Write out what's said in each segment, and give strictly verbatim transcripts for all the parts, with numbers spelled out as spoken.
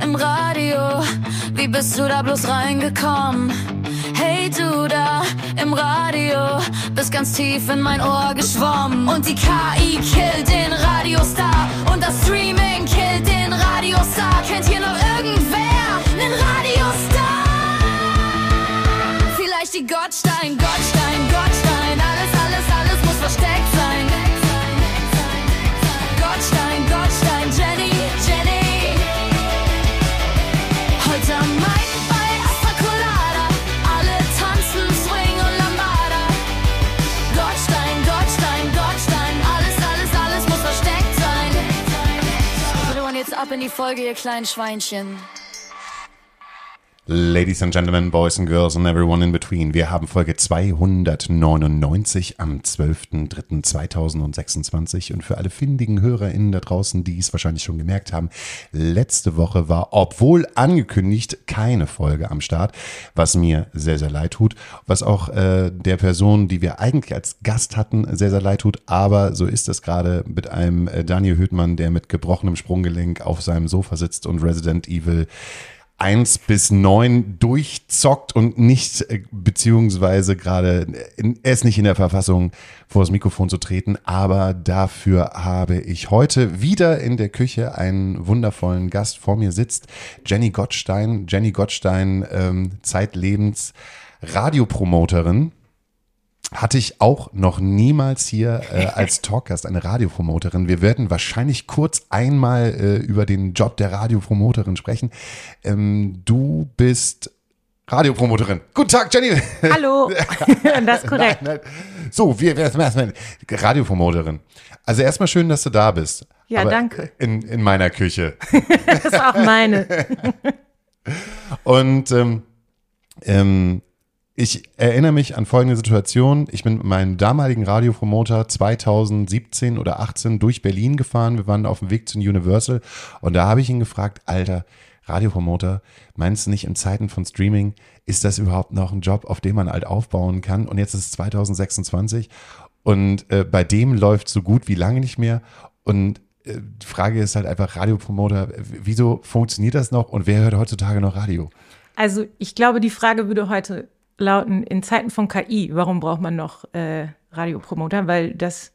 im Radio, wie bist du da bloß reingekommen? Hey du da im Radio, bist ganz tief in mein Ohr geschwommen. Und die K I killt den Radiostar und das Streaming killt den Radiostar. Kennt hier noch irgendwer einen Radiostar? Vielleicht die Gottstein, Gottstein, Gottstein. Alles, alles, alles muss versteckt sein. Gottstein, Gottstein, Jenny, Jenny. Heute am Mic bei Astra Colada. Alle tanzen, Swing und Lambada. Gottstein, Gottstein, Gottstein. Alles, alles, alles muss versteckt sein. So, und jetzt ab in die Folge, ihr kleinen Schweinchen. Ladies and Gentlemen, Boys and Girls and everyone in between. Wir haben Folge zweihundertneunundneunzig am zwölften dritten zweitausendsechsundzwanzig. Und für alle findigen HörerInnen da draußen, die es wahrscheinlich schon gemerkt haben, letzte Woche war, obwohl angekündigt, keine Folge am Start, was mir sehr, sehr leid tut, was auch äh, der Person, die wir eigentlich als Gast hatten, sehr, sehr leid tut. Aber so ist es gerade mit einem äh, Daniel Höhtmann, der mit gebrochenem Sprunggelenk auf seinem Sofa sitzt und Resident Evil eins bis neun durchzockt und nicht, beziehungsweise gerade, er ist nicht in der Verfassung, vor das Mikrofon zu treten, aber dafür habe ich heute wieder in der Küche einen wundervollen Gast. Vor mir sitzt Jenny Gottstein. Jenny Gottstein, ähm, zeitlebens Radiopromoterin. Hatte ich auch noch niemals hier äh, als Talkgast eine Radiopromoterin. Wir werden wahrscheinlich kurz einmal äh, über den Job der Radiopromoterin sprechen. Ähm, du bist Radiopromoterin. Guten Tag, Jenny. Hallo, das ist korrekt. Nein, nein. So, wir erstmal Radiopromoterin. Also erstmal schön, dass du da bist. Ja, aber danke. In, in meiner Küche. Das ist auch meine. Und ähm, ähm, ich erinnere mich an folgende Situation. Ich bin mit meinem damaligen Radiopromoter zweitausendsiebzehn oder achtzehn durch Berlin gefahren. Wir waren auf dem Weg zu Universal und da habe ich ihn gefragt, Alter, Radiopromoter, meinst du nicht in Zeiten von Streaming, ist das überhaupt noch ein Job, auf den man halt aufbauen kann? Und jetzt ist es zweitausendsechsundzwanzig und äh, bei dem läuft so gut wie lange nicht mehr. Und äh, die Frage ist halt einfach, Radiopromoter, wieso funktioniert das noch und wer hört heutzutage noch Radio? Also ich glaube, die Frage würde heute lauten, in Zeiten von K I, warum braucht man noch äh, Radiopromoter? Weil das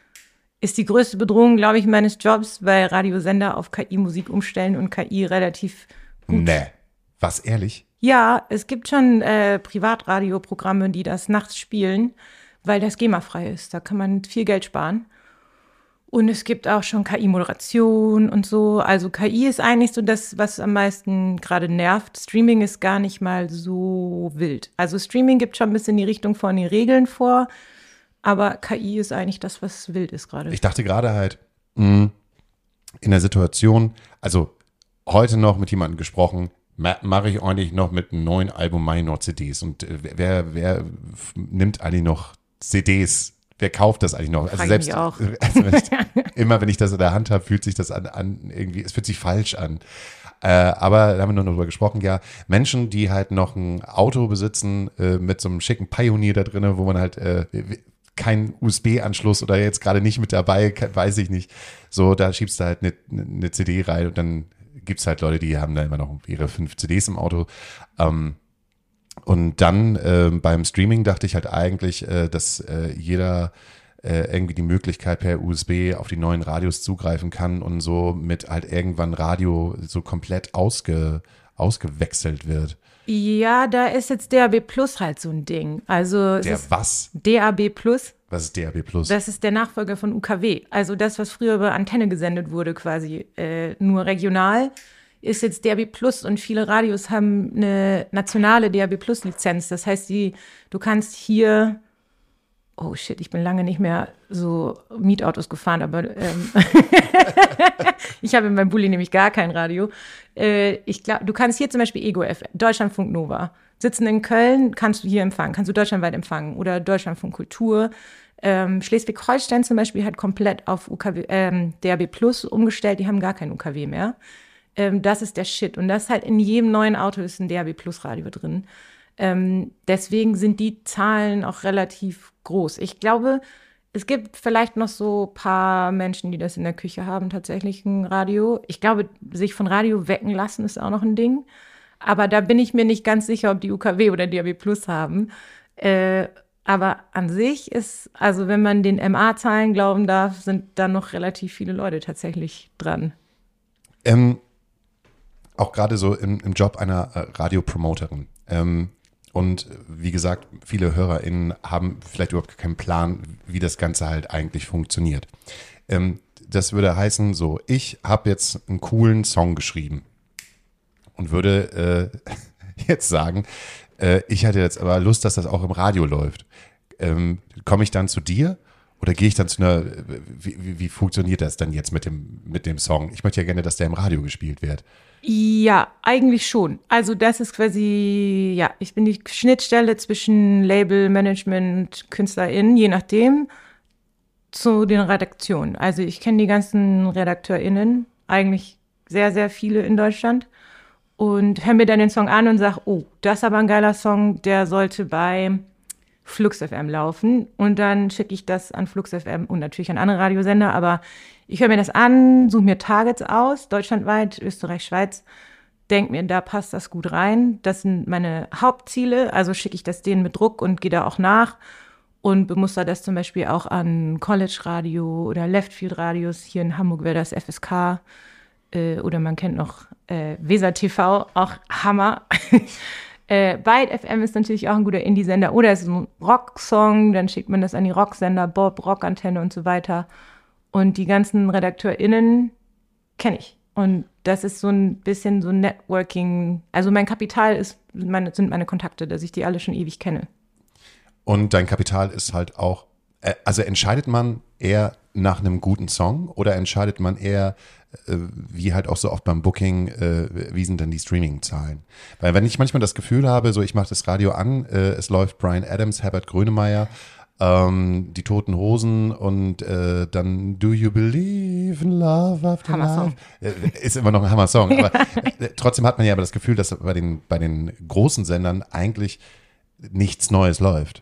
ist die größte Bedrohung, glaube ich, meines Jobs, weil Radiosender auf K I-Musik umstellen und K I relativ gut. Nee, was, ehrlich? Ja, es gibt schon äh, Privatradioprogramme, die das nachts spielen, weil das GEMA-frei ist. Da kann man viel Geld sparen. Und es gibt auch schon K I-Moderation und so. Also K I ist eigentlich so das, was am meisten gerade nervt. Streaming ist gar nicht mal so wild. Also Streaming gibt schon ein bisschen die Richtung von den Regeln vor, aber K I ist eigentlich das, was wild ist gerade. Ich dachte gerade halt, mh, in der Situation, also heute noch mit jemandem gesprochen, ma- mache ich eigentlich noch mit einem neuen Album meine noch C Ds. Und äh, wer, wer nimmt eigentlich noch C Ds? Wer kauft das eigentlich noch? Also selbst auch. Also wenn ich, immer wenn ich das in der Hand habe, fühlt sich das an, an irgendwie, es fühlt sich falsch an. Äh, aber da haben wir nur darüber gesprochen, ja, Menschen, die halt noch ein Auto besitzen äh, mit so einem schicken Pioneer da drin, wo man halt äh, keinen U S B-Anschluss oder jetzt gerade nicht mit dabei, kann, weiß ich nicht. So, da schiebst du halt eine, eine C D rein und dann gibt es halt Leute, die haben da immer noch ihre fünf C Ds im Auto. Ähm, Und dann äh, beim Streaming dachte ich halt eigentlich, äh, dass äh, jeder äh, irgendwie die Möglichkeit per U S B auf die neuen Radios zugreifen kann und so mit halt irgendwann Radio so komplett ausge, ausgewechselt wird. Ja, da ist jetzt D A B Plus halt so ein Ding. Also es Der ist was? D A B Plus. Was ist D A B Plus? Das ist der Nachfolger von U K W. Also das, was früher über Antenne gesendet wurde, quasi äh, nur regional, ist jetzt D A B Plus und viele Radios haben eine nationale D A B Plus Lizenz. Das heißt, die, du kannst hier, oh shit, ich bin lange nicht mehr so Mietautos gefahren, aber ähm, ich habe in meinem Bulli nämlich gar kein Radio. Äh, ich glaube, du kannst hier zum Beispiel Ego F M, Deutschlandfunk Nova. Sitzen in Köln, kannst du hier empfangen, kannst du deutschlandweit empfangen oder Deutschlandfunk Kultur. Ähm, Schleswig-Holstein zum Beispiel hat komplett auf U K W, ähm, D A B Plus umgestellt, die haben gar kein U K W mehr. Ähm, das ist der Shit. Und das halt in jedem neuen Auto ist ein D A B Plus Radio drin. Ähm, deswegen sind die Zahlen auch relativ groß. Ich glaube, Es gibt vielleicht noch so ein paar Menschen, die das in der Küche haben, tatsächlich ein Radio. Ich glaube, sich von Radio wecken lassen ist auch noch ein Ding. Aber da bin ich mir nicht ganz sicher, ob die U K W oder D A B Plus haben. Äh, aber an sich ist, also wenn man den M A-Zahlen glauben darf, sind da noch relativ viele Leute tatsächlich dran. Ähm, auch gerade so im, im Job einer äh, Radiopromoterin. Ähm, Und wie gesagt, viele HörerInnen haben vielleicht überhaupt keinen Plan, wie das Ganze halt eigentlich funktioniert. Ähm, das würde heißen, so, ich habe jetzt einen coolen Song geschrieben und würde äh, jetzt sagen, äh, ich hatte jetzt aber Lust, dass das auch im Radio läuft. Ähm, komme ich dann zu dir oder gehe ich dann zu einer, wie, wie, wie funktioniert das dann jetzt mit dem, mit dem Song? Ich möchte ja gerne, dass der im Radio gespielt wird. Ja, eigentlich schon. Also das ist quasi, ja, ich bin die Schnittstelle zwischen Label, Management, KünstlerInnen, je nachdem, zu den Redaktionen. Also ich kenne die ganzen RedakteurInnen, eigentlich sehr, sehr viele in Deutschland und höre mir dann den Song an und sage, oh, das ist aber ein geiler Song, der sollte bei Flux F M laufen und dann schicke ich das an Flux F M und natürlich an andere Radiosender, aber ich höre mir das an, suche mir Targets aus, deutschlandweit, Österreich, Schweiz, denke mir, da passt das gut rein. Das sind meine Hauptziele, also schicke ich das denen mit Druck und gehe da auch nach und bemuster das zum Beispiel auch an College-Radio oder Leftfield-Radios. Hier in Hamburg wäre das F S K äh, oder man kennt noch äh, Weser T V, auch Hammer. Äh, Byte F M ist natürlich auch ein guter Indie-Sender oder es ist ein Rocksong, dann schickt man das an die Rocksender, Bob, Rockantenne und so weiter. Und die ganzen RedakteurInnen kenne ich. Und das ist so ein bisschen so Networking. Also mein Kapital ist meine, sind meine Kontakte, dass ich die alle schon ewig kenne. Und dein Kapital ist halt auch, äh, also entscheidet man eher nach einem guten Song oder entscheidet man eher, äh, wie halt auch so oft beim Booking, äh, wie sind denn die Streaming-Zahlen? Weil wenn ich manchmal das Gefühl habe, so ich mache das Radio an, äh, es läuft Bryan Adams, Herbert Grönemeyer, ähm, die Toten Hosen und äh, dann Do You Believe in Love After Hammer-Song. Love? Äh, ist immer noch ein Hammer-Song, aber äh, trotzdem hat man ja aber das Gefühl, dass bei den, bei den großen Sendern eigentlich nichts Neues läuft.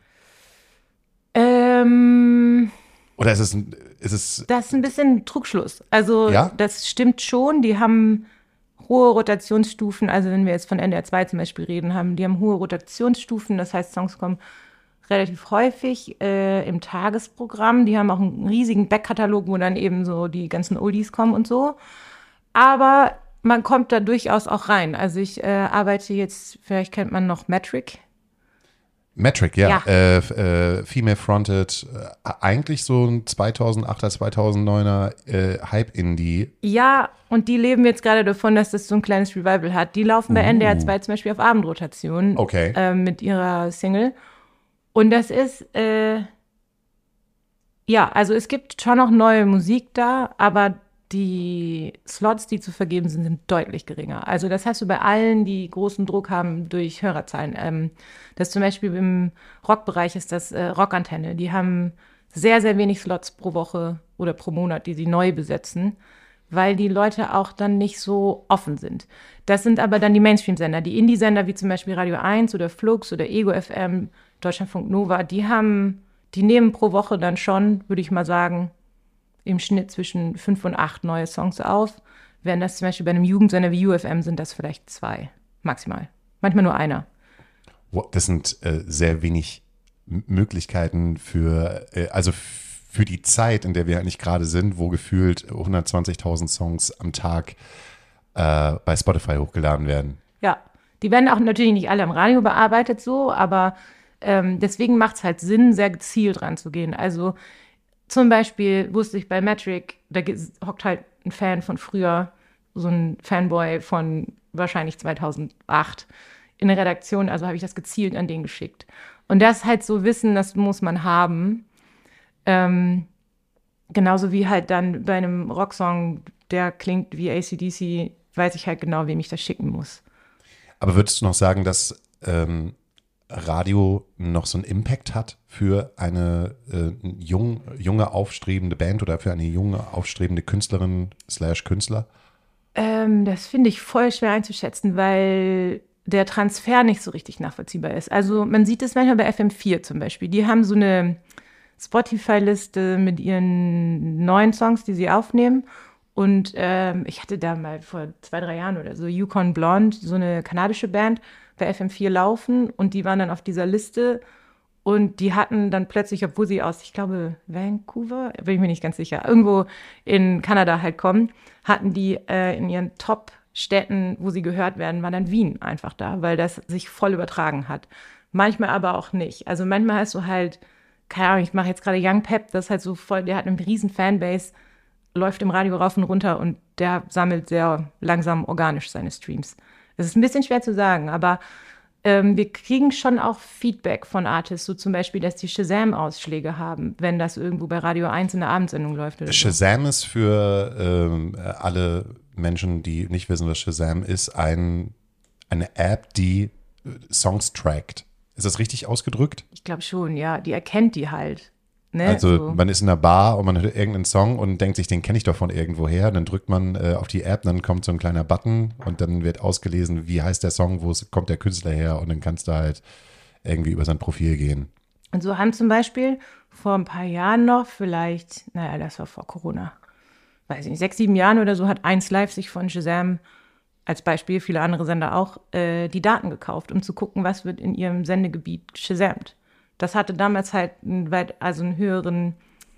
Ähm, Oder ist es, ein, ist es das ist ein bisschen Trugschluss. Also Ja? das stimmt schon, die haben hohe Rotationsstufen, also wenn wir jetzt von N D R zwei zum Beispiel reden haben, die haben hohe Rotationsstufen, das heißt, Songs kommen relativ häufig äh, im Tagesprogramm. Die haben auch einen riesigen Backkatalog, wo dann eben so die ganzen Oldies kommen und so. Aber man kommt da durchaus auch rein. Also ich äh, arbeite jetzt, vielleicht kennt man noch Metric. Metric, ja. Ja. Äh, äh, Female Fronted, äh, eigentlich so ein zweitausendachter, zweitausenddeuner äh, Hype-Indie. Ja, und die leben jetzt gerade davon, dass das so ein kleines Revival hat. Die laufen bei Uh. N D R zwei zum Beispiel auf Abendrotation Okay. äh, mit ihrer Single. Und das ist, äh, ja, also es gibt schon noch neue Musik da, aber die Slots, die zu vergeben sind, sind deutlich geringer. Also das hast du bei allen, die großen Druck haben durch Hörerzahlen. Ähm, das zum Beispiel im Rockbereich ist das äh, Rockantenne. Die haben sehr, sehr wenig Slots pro Woche oder pro Monat, die sie neu besetzen, weil die Leute auch dann nicht so offen sind. Das sind aber dann die Mainstream-Sender. Die Indie-Sender wie zum Beispiel Radio eins oder Flux oder Ego F M, Deutschlandfunk Nova, die haben, die nehmen pro Woche dann schon, würde ich mal sagen, im Schnitt zwischen fünf und acht neue Songs auf. Während das zum Beispiel bei einem Jugendsender wie U F M sind das vielleicht zwei, maximal. Manchmal nur einer. Das sind äh, sehr wenig M- Möglichkeiten für, äh, also f- für die Zeit, in der wir eigentlich gerade sind, wo gefühlt hundertzwanzigtausend Songs am Tag äh, bei Spotify hochgeladen werden. Ja, die werden auch natürlich nicht alle im Radio bearbeitet so, aber ähm, deswegen macht es halt Sinn, sehr gezielt ranzugehen. Also zum Beispiel wusste ich bei Metric, da ge- hockt halt ein Fan von früher, so ein Fanboy von wahrscheinlich zweitausendacht in der Redaktion, also habe ich das gezielt an den geschickt. Und das halt so Wissen, das muss man haben. Ähm, genauso wie halt dann bei einem Rocksong, der klingt wie A C D C, weiß ich halt genau, wem ich das schicken muss. Aber würdest du noch sagen, dass ähm, Radio noch so einen Impact hat für eine äh, jung, junge, aufstrebende Band oder für eine junge, aufstrebende Künstlerin slash Künstler? Ähm, das finde ich voll schwer einzuschätzen, weil der Transfer nicht so richtig nachvollziehbar ist. Also man sieht es manchmal bei F M vier zum Beispiel. Die haben so eine Spotify-Liste mit ihren neuen Songs, die sie aufnehmen. Und ähm, ich hatte da mal vor zwei, drei Jahren oder so Yukon Blonde, so eine kanadische Band, bei F M vier laufen. Und die waren dann auf dieser Liste. Und die hatten dann plötzlich, obwohl sie aus, ich glaube, Vancouver, bin ich mir nicht ganz sicher, irgendwo in Kanada halt kommen, hatten die äh, in ihren Top-Städten, wo sie gehört werden, war dann Wien einfach da, weil das sich voll übertragen hat. Manchmal aber auch nicht. Also manchmal hast du halt, keine Ahnung, ich mache jetzt gerade Young Pep, das ist halt so voll, der hat eine riesen Fanbase, läuft im Radio rauf und runter und der sammelt sehr langsam organisch seine Streams. Das ist ein bisschen schwer zu sagen, aber Ähm, wir kriegen schon auch Feedback von Artists, so zum Beispiel, dass die Shazam-Ausschläge haben, wenn das irgendwo bei Radio eins in der Abendsendung läuft. Oder Shazam so. Ist für ähm, alle Menschen, die nicht wissen, was Shazam ist, ein, eine App, die Songs trackt. Ist das richtig ausgedrückt? Ich glaube schon, ja. Die erkennt die halt. Ne? Also so. Man ist in einer Bar und man hört irgendeinen Song und denkt sich, den kenne ich doch von irgendwoher. Dann drückt man äh, auf die App, dann kommt so ein kleiner Button und dann wird ausgelesen, wie heißt der Song, wo kommt der Künstler her und dann kannst du halt irgendwie über sein Profil gehen. Und so haben zum Beispiel vor ein paar Jahren noch, vielleicht, naja, das war vor Corona, weiß ich nicht, sechs, sieben Jahren oder so, hat eins Live sich von Shazam als Beispiel, viele andere Sender auch, äh, die Daten gekauft, um zu gucken, was wird in ihrem Sendegebiet shazamt. Das hatte damals halt einen, weit, also einen höheren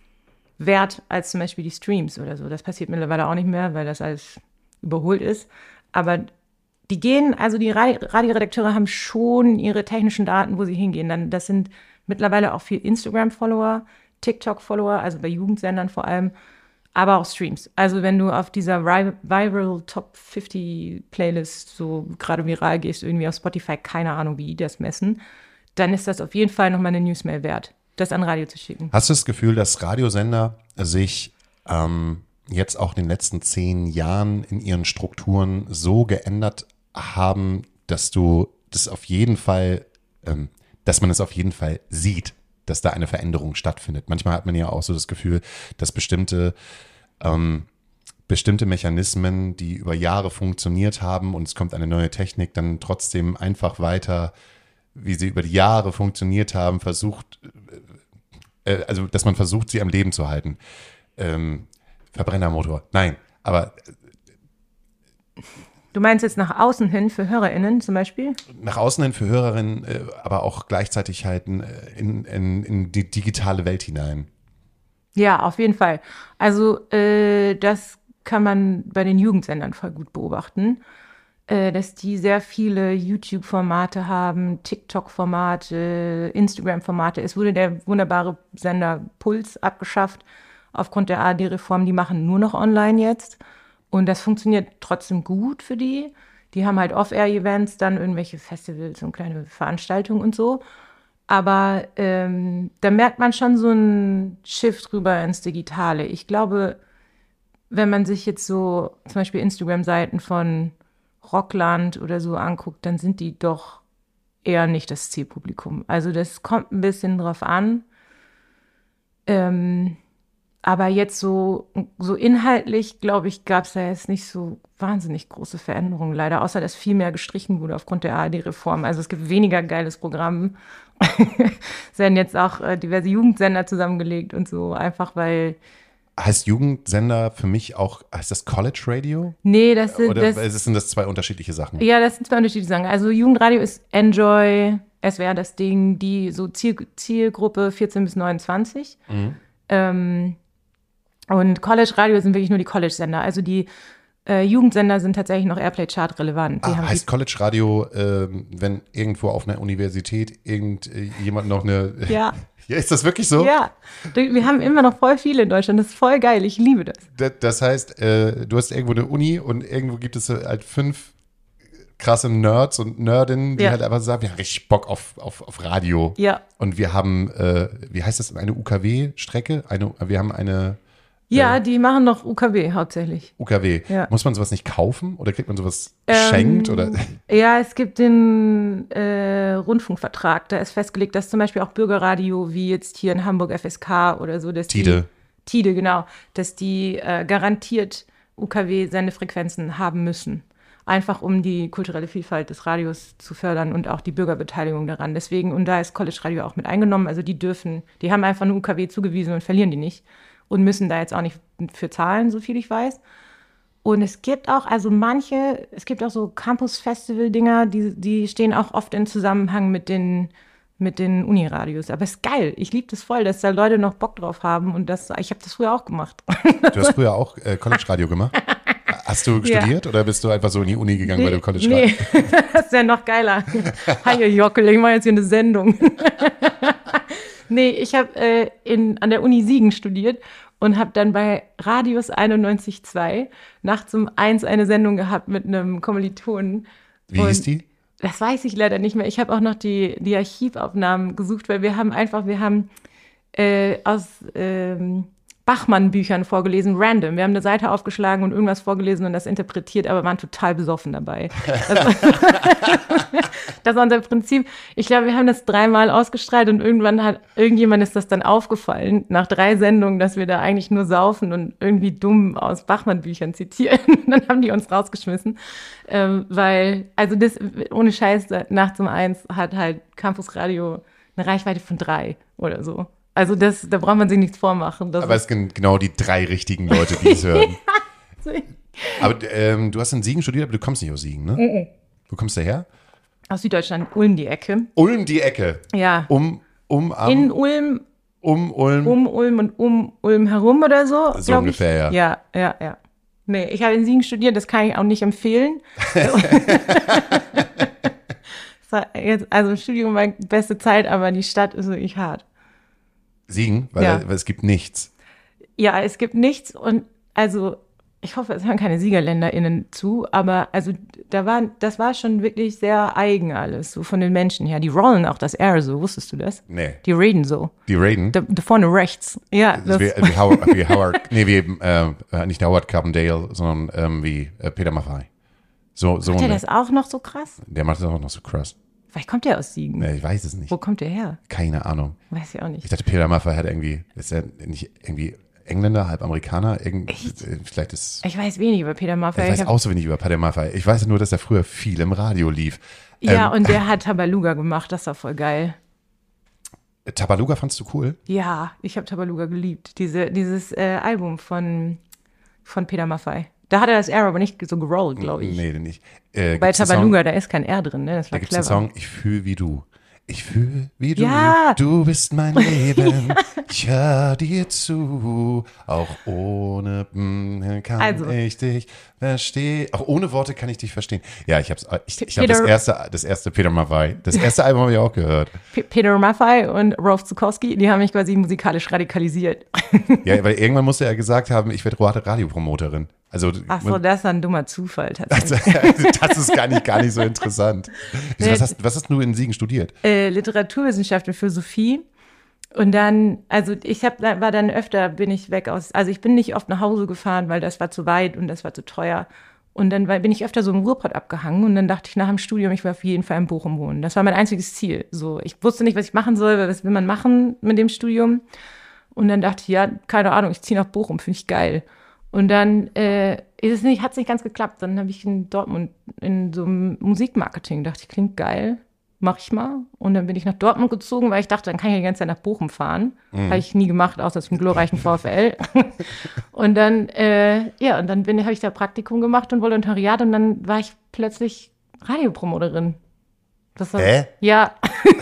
Wert als zum Beispiel die Streams oder so. Das passiert mittlerweile auch nicht mehr, weil das alles überholt ist. Aber die gehen, also die Radioredakteure haben schon ihre technischen Daten, wo sie hingehen. Dann, das sind mittlerweile auch viel Instagram-Follower, TikTok-Follower, also bei Jugendsendern vor allem, aber auch Streams. Also wenn du auf dieser Viral Top fünfzig Playlist so gerade viral gehst, irgendwie auf Spotify, keine Ahnung, wie die das messen, dann ist das auf jeden Fall nochmal eine Newsmail wert, das an Radio zu schicken. Hast du das Gefühl, dass Radiosender sich ähm, jetzt auch in den letzten zehn Jahren in ihren Strukturen so geändert haben, dass du das auf jeden Fall, ähm, dass man es auf jeden Fall sieht, dass da eine Veränderung stattfindet? Manchmal hat man ja auch so das Gefühl, dass bestimmte ähm, bestimmte Mechanismen, die über Jahre funktioniert haben und es kommt eine neue Technik, dann trotzdem einfach weiter, wie sie über die Jahre funktioniert haben, versucht, äh, also dass man versucht, sie am Leben zu halten. Ähm, Verbrennermotor, nein, aber äh, Du meinst jetzt nach außen hin für HörerInnen zum Beispiel? Nach außen hin für HörerInnen, äh, aber auch gleichzeitig halt in, in, in, in die digitale Welt hinein. Ja, auf jeden Fall. Also äh, das kann man bei den Jugendsendern voll gut beobachten. Dass die sehr viele YouTube-Formate haben, TikTok-Formate, Instagram-Formate. Es wurde der wunderbare Sender Puls abgeschafft aufgrund der A R D-Reform. Die machen nur noch online jetzt. Und das funktioniert trotzdem gut für die. Die haben halt Off-Air-Events, dann irgendwelche Festivals und kleine Veranstaltungen und so. Aber ähm, da merkt man schon so einen Shift rüber ins Digitale. Ich glaube, wenn man sich jetzt so zum Beispiel Instagram-Seiten von Rockland oder so anguckt, dann sind die doch eher nicht das Zielpublikum. Also das kommt ein bisschen drauf an. Ähm, aber jetzt so, so inhaltlich, glaube ich, gab es da jetzt nicht so wahnsinnig große Veränderungen leider, außer dass viel mehr gestrichen wurde aufgrund der A R D-Reform. Also es gibt weniger geiles Programm. Es werden jetzt auch äh, diverse Jugendsender zusammengelegt und so, einfach weil Heißt Jugendsender für mich auch, heißt das College Radio? Nee, das sind, Oder das, sind das zwei unterschiedliche Sachen? Ja, das sind zwei unterschiedliche Sachen. Also Jugendradio ist Enjoy, S W R das Ding, die so Ziel, Zielgruppe vierzehn bis neunundzwanzig. Mhm. Ähm, und College Radio sind wirklich nur die College-Sender. Also die äh, Jugendsender sind tatsächlich noch Airplay-Chart relevant. Die Ah, haben heißt College Radio, äh, wenn irgendwo auf einer Universität irgendjemand noch eine... Ja. Ja, ist das wirklich so? Ja, wir haben immer noch voll viele in Deutschland. Das ist voll geil. Ich liebe das. Das, das heißt, äh, du hast irgendwo eine Uni und irgendwo gibt es halt fünf krasse Nerds und Nerdinnen, die ja. halt einfach sagen, wir haben richtig Bock auf, auf, auf Radio. Ja. Und wir haben, äh, wie heißt das, eine U K W-Strecke? Eine, wir haben eine... Ja, äh, die machen noch U K W hauptsächlich. U K W. Ja. Muss man sowas nicht kaufen oder kriegt man sowas geschenkt? Ähm, oder? Ja, es gibt den äh, Rundfunkvertrag. Da ist festgelegt, dass zum Beispiel auch Bürgerradio, wie jetzt hier in Hamburg F S K oder so, dass Tide. Die, Tide, genau, dass die äh, garantiert U K W-Sendefrequenzen haben müssen. einfach um die kulturelle Vielfalt des Radios zu fördern und auch die Bürgerbeteiligung daran. Deswegen, und da ist College Radio auch mit eingenommen, also die dürfen, die haben einfach eine U K W zugewiesen und verlieren die nicht und müssen da jetzt auch nicht für zahlen, so viel ich weiß. Und es gibt auch, also manche, es gibt auch so Campus-Festival-Dinger, die, die stehen auch oft in Zusammenhang mit den, mit den Uniradios. Aber es ist geil. Ich liebe das voll, dass da Leute noch Bock drauf haben. Und das, ich habe das früher auch gemacht. Du hast früher auch äh, College-Radio gemacht? Hast du studiert ja. oder bist du einfach so in die Uni gegangen, nee, weil du College-Radio? Nee, das ist ja noch geiler. Hi, Jockel, ich mache jetzt hier eine Sendung. Nee, ich habe äh, in an der Uni Siegen studiert und habe dann bei Radius einundneunzig Komma zwei nachts um eins eine Sendung gehabt mit einem Kommilitonen. Wie und hieß die? Das weiß ich leider nicht mehr. Ich habe auch noch die, die Archivaufnahmen gesucht, weil wir haben einfach, wir haben äh, aus ähm, Bachmann-Büchern vorgelesen, random. Wir haben eine Seite aufgeschlagen und irgendwas vorgelesen und das interpretiert, aber waren total besoffen dabei. Das, das war unser Prinzip. Ich glaube, wir haben das dreimal ausgestrahlt und irgendwann hat irgendjemand ist das dann aufgefallen, nach drei Sendungen, dass wir da eigentlich nur saufen und irgendwie dumm aus Bachmann-Büchern zitieren. Und dann haben die uns rausgeschmissen, ähm, weil, also das, ohne Scheiß, nachts um eins hat halt Campus Radio eine Reichweite von drei oder so. Also das, da braucht man sich nichts vormachen. Das Aber es sind genau die drei richtigen Leute, die es hören. Aber ähm, du hast in Siegen studiert, aber du kommst nicht aus Siegen, ne? Mm-mm. Wo kommst du her? Aus Süddeutschland, Ulm die Ecke. Ulm die Ecke? Ja. Um, um, am, In Ulm. Um Ulm? Um Ulm und um Ulm herum oder so. So ungefähr, ich. ja. Ja, ja, ja. Nee, ich habe in Siegen studiert, das kann ich auch nicht empfehlen. Jetzt, also im Studium war die beste Zeit, aber die Stadt ist wirklich hart. Siegen? Weil, ja. weil es gibt nichts. Ja, es gibt nichts und also ich hoffe, es hören keine SiegerländerInnen zu, aber also da war, das war schon wirklich sehr eigen alles, so von den Menschen her. Die rollen auch das R so, wusstest du das? Nee. Die reden so. Die reden? Da, da vorne rechts. Ja. Das wie, wie, Howard, wie Howard, nee, wie, äh, nicht Howard Carpendale, sondern ähm, wie äh, Peter Maffay. So, so macht der eine, das auch noch so krass? Der macht das auch noch so krass. Vielleicht kommt der aus Siegen. Nee, ich weiß es nicht. Wo kommt der her? Keine Ahnung. Weiß ich auch nicht. Ich dachte, Peter Maffay hat irgendwie, ist er nicht irgendwie Engländer, halb Amerikaner? Irgend, Echt? Vielleicht ist. Ich weiß wenig über Peter Maffay. Ich weiß auch so wenig über Peter Maffay. Ich weiß nur, dass er früher viel im Radio lief. Ja, ähm, und der hat Tabaluga gemacht. Das war voll geil. Tabaluga fandst du cool? Ja, ich habe Tabaluga geliebt. Diese, dieses äh, Album von, von Peter Maffay. Da hat er das R aber nicht so gerollt, glaube ich. Nee, nicht. Äh, Bei Tabaluga, da ist kein R drin, ne? Das war da gibt clever. es einen Song, Ich fühl wie du. Ich fühl wie du, ja. du bist mein Leben, ja. Ich hör dir zu, auch ohne mm, kann also. ich dich verstehen, auch ohne Worte kann ich dich verstehen. Ja, ich hab's, ich, ich habe das erste, das erste Peter Maffay, das erste Album habe ich auch gehört. P- Peter Maffay und Rolf Zukowski, die haben mich quasi musikalisch radikalisiert. Ja, weil irgendwann musste er gesagt haben, ich werde Radiopromoterin. Also, ach so, das ist ein dummer Zufall tatsächlich. Also, das ist gar nicht, gar nicht so interessant. Wieso, was, hast, was hast du in Siegen studiert? Äh, Literaturwissenschaft und Philosophie. Und dann, also ich hab, war dann öfter, bin ich weg aus, also ich bin nicht oft nach Hause gefahren, weil das war zu weit und das war zu teuer. Und dann war, bin ich öfter so im Ruhrpott abgehangen und dann dachte ich nach dem Studium, ich will auf jeden Fall in Bochum wohnen. Das war mein einziges Ziel. So, ich wusste nicht, was ich machen soll, weil was will man machen mit dem Studium? Und dann dachte ich, ja, keine Ahnung, ich ziehe nach Bochum, finde ich geil. Und dann äh, ist es nicht, hat es nicht ganz geklappt. Dann habe ich in Dortmund in so einem Musikmarketing, dachte ich, klingt geil, mach ich mal. Und dann bin ich nach Dortmund gezogen, weil ich dachte, dann kann ich die ganze Zeit nach Bochum fahren. Mhm. Habe ich nie gemacht, außer zum glorreichen VfL. Und dann, äh, ja, und dann habe ich da Praktikum gemacht und Volontariat und dann war ich plötzlich Radiopromoterin. Das war, Hä? Ja.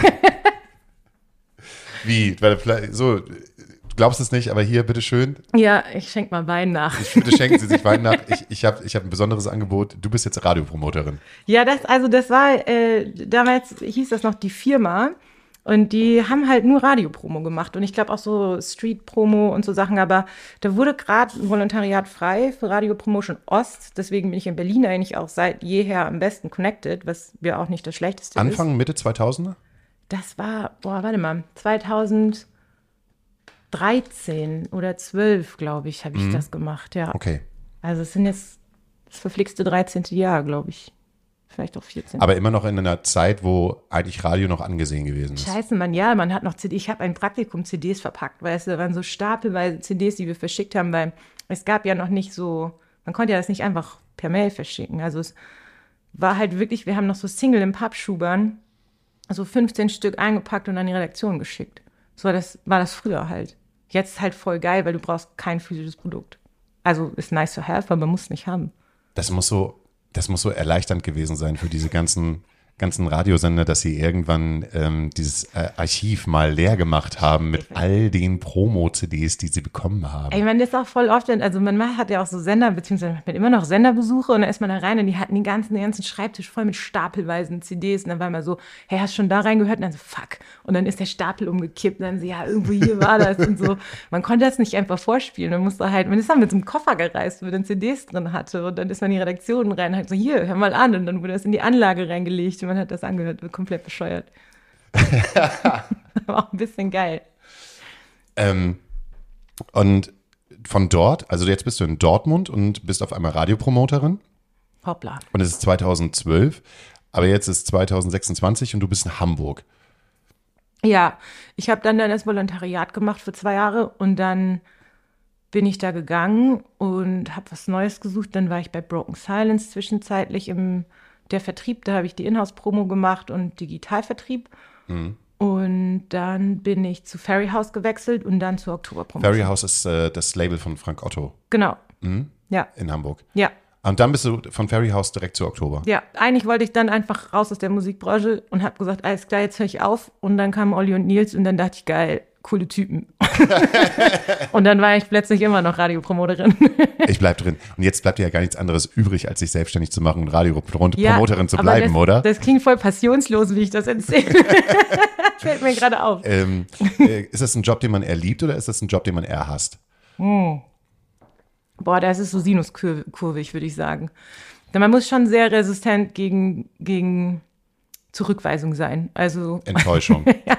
Wie? So, du glaubst es nicht, aber hier, bitteschön. Ja, ich schenke mal Wein nach. Ich, bitte schenken Sie sich Wein nach. Ich, ich habe ich hab ein besonderes Angebot. Du bist jetzt Radiopromoterin. Ja, das, also das war, äh, damals hieß das noch die Firma und die haben halt nur Radiopromo gemacht und ich glaube auch so Street-Promo und so Sachen, aber da wurde gerade ein Volontariat frei für Radio Promotion Ost, deswegen bin ich in Berlin eigentlich auch seit jeher am besten connected, was ja auch nicht das Schlechteste Anfang, ist. Anfang, Mitte zweitausender? Das war, boah, warte mal, zweitausenddreizehn oder zwölf, glaube ich, habe ich mhm. das gemacht, ja. Okay. Also es sind jetzt das verflixte dreizehnte Jahr, glaube ich. Vielleicht auch vierzehn. Aber immer noch in einer Zeit, wo eigentlich Radio noch angesehen gewesen ist. Scheiße, man, ja, man hat noch C Ds. Ich habe ein Praktikum C Ds verpackt, weißt du, da waren so stapelweise C Ds, die wir verschickt haben, weil es gab ja noch nicht so, man konnte ja das nicht einfach per Mail verschicken. Also es, war halt wirklich, wir haben noch so Single im Pappschubern, so fünfzehn Stück eingepackt und an die Redaktion geschickt. So war das, war das früher halt. Jetzt halt voll geil, weil du brauchst kein physisches Produkt. Also ist nice to have, aber muss nicht haben. Das muss so, das muss so erleichternd gewesen sein für diese ganzen, ganzen Radiosender, dass sie irgendwann ähm, dieses äh, Archiv mal leer gemacht haben mit all den Promo-C Ds, die sie bekommen haben. Ich meine, das ist auch voll oft, also man hat ja auch so Sender, beziehungsweise man hat immer noch Senderbesuche und dann ist man da rein und die hatten den ganzen, den ganzen Schreibtisch voll mit stapelweisen C Ds und dann war man so, hey, hast du schon da reingehört? Und dann so, fuck. Und dann ist der Stapel umgekippt und dann so, ja, irgendwo hier war das und so. Man konnte das nicht einfach vorspielen, man musste halt, man ist dann mit so einem Koffer gereist, wo man dann C Ds drin hatte und dann ist man in die Redaktion rein und hat so, hier, hör mal an und dann wurde das in die Anlage reingelegt und man hat das angehört, wird komplett bescheuert. Aber auch ein bisschen geil. Ähm, und von dort, also jetzt bist du in Dortmund und bist auf einmal Radiopromoterin. Hoppla. Und es ist zweitausendzwölf, aber jetzt ist zweitausendsechsundzwanzig und du bist in Hamburg. Ja, ich habe dann, dann das Volontariat gemacht für zwei Jahre und dann bin ich da gegangen und habe was Neues gesucht. Dann war ich bei Broken Silence zwischenzeitlich im der Vertrieb, da habe ich die Inhouse-Promo gemacht und Digitalvertrieb. Mhm. Und dann bin ich zu Ferry House gewechselt und dann zur Oktoberpromotion. Ferry House ist äh, das Label von Frank Otto. Genau. Mhm. Ja. In Hamburg. Ja. Und dann bist du von Ferry House direkt zu Oktober. Ja, eigentlich wollte ich dann einfach raus aus der Musikbranche und habe gesagt, alles klar, jetzt höre ich auf. Und dann kamen Olli und Nils und dann dachte ich, geil, coole Typen. Und dann war ich plötzlich immer noch Radiopromoterin. Ich bleib drin. Und jetzt bleibt dir ja gar nichts anderes übrig, als sich selbstständig zu machen und Radiopromoterin ja, zu bleiben, das, oder? Das klingt voll passionslos, wie ich das erzähle. Fällt mir gerade auf. Ähm, äh, ist das ein Job, den man eher liebt oder ist das ein Job, den man eher hasst? Hm. Boah, das ist so sinuskurvig, würde ich sagen. Man muss schon sehr resistent gegen, gegen Zurückweisung sein. Also Enttäuschung. ja.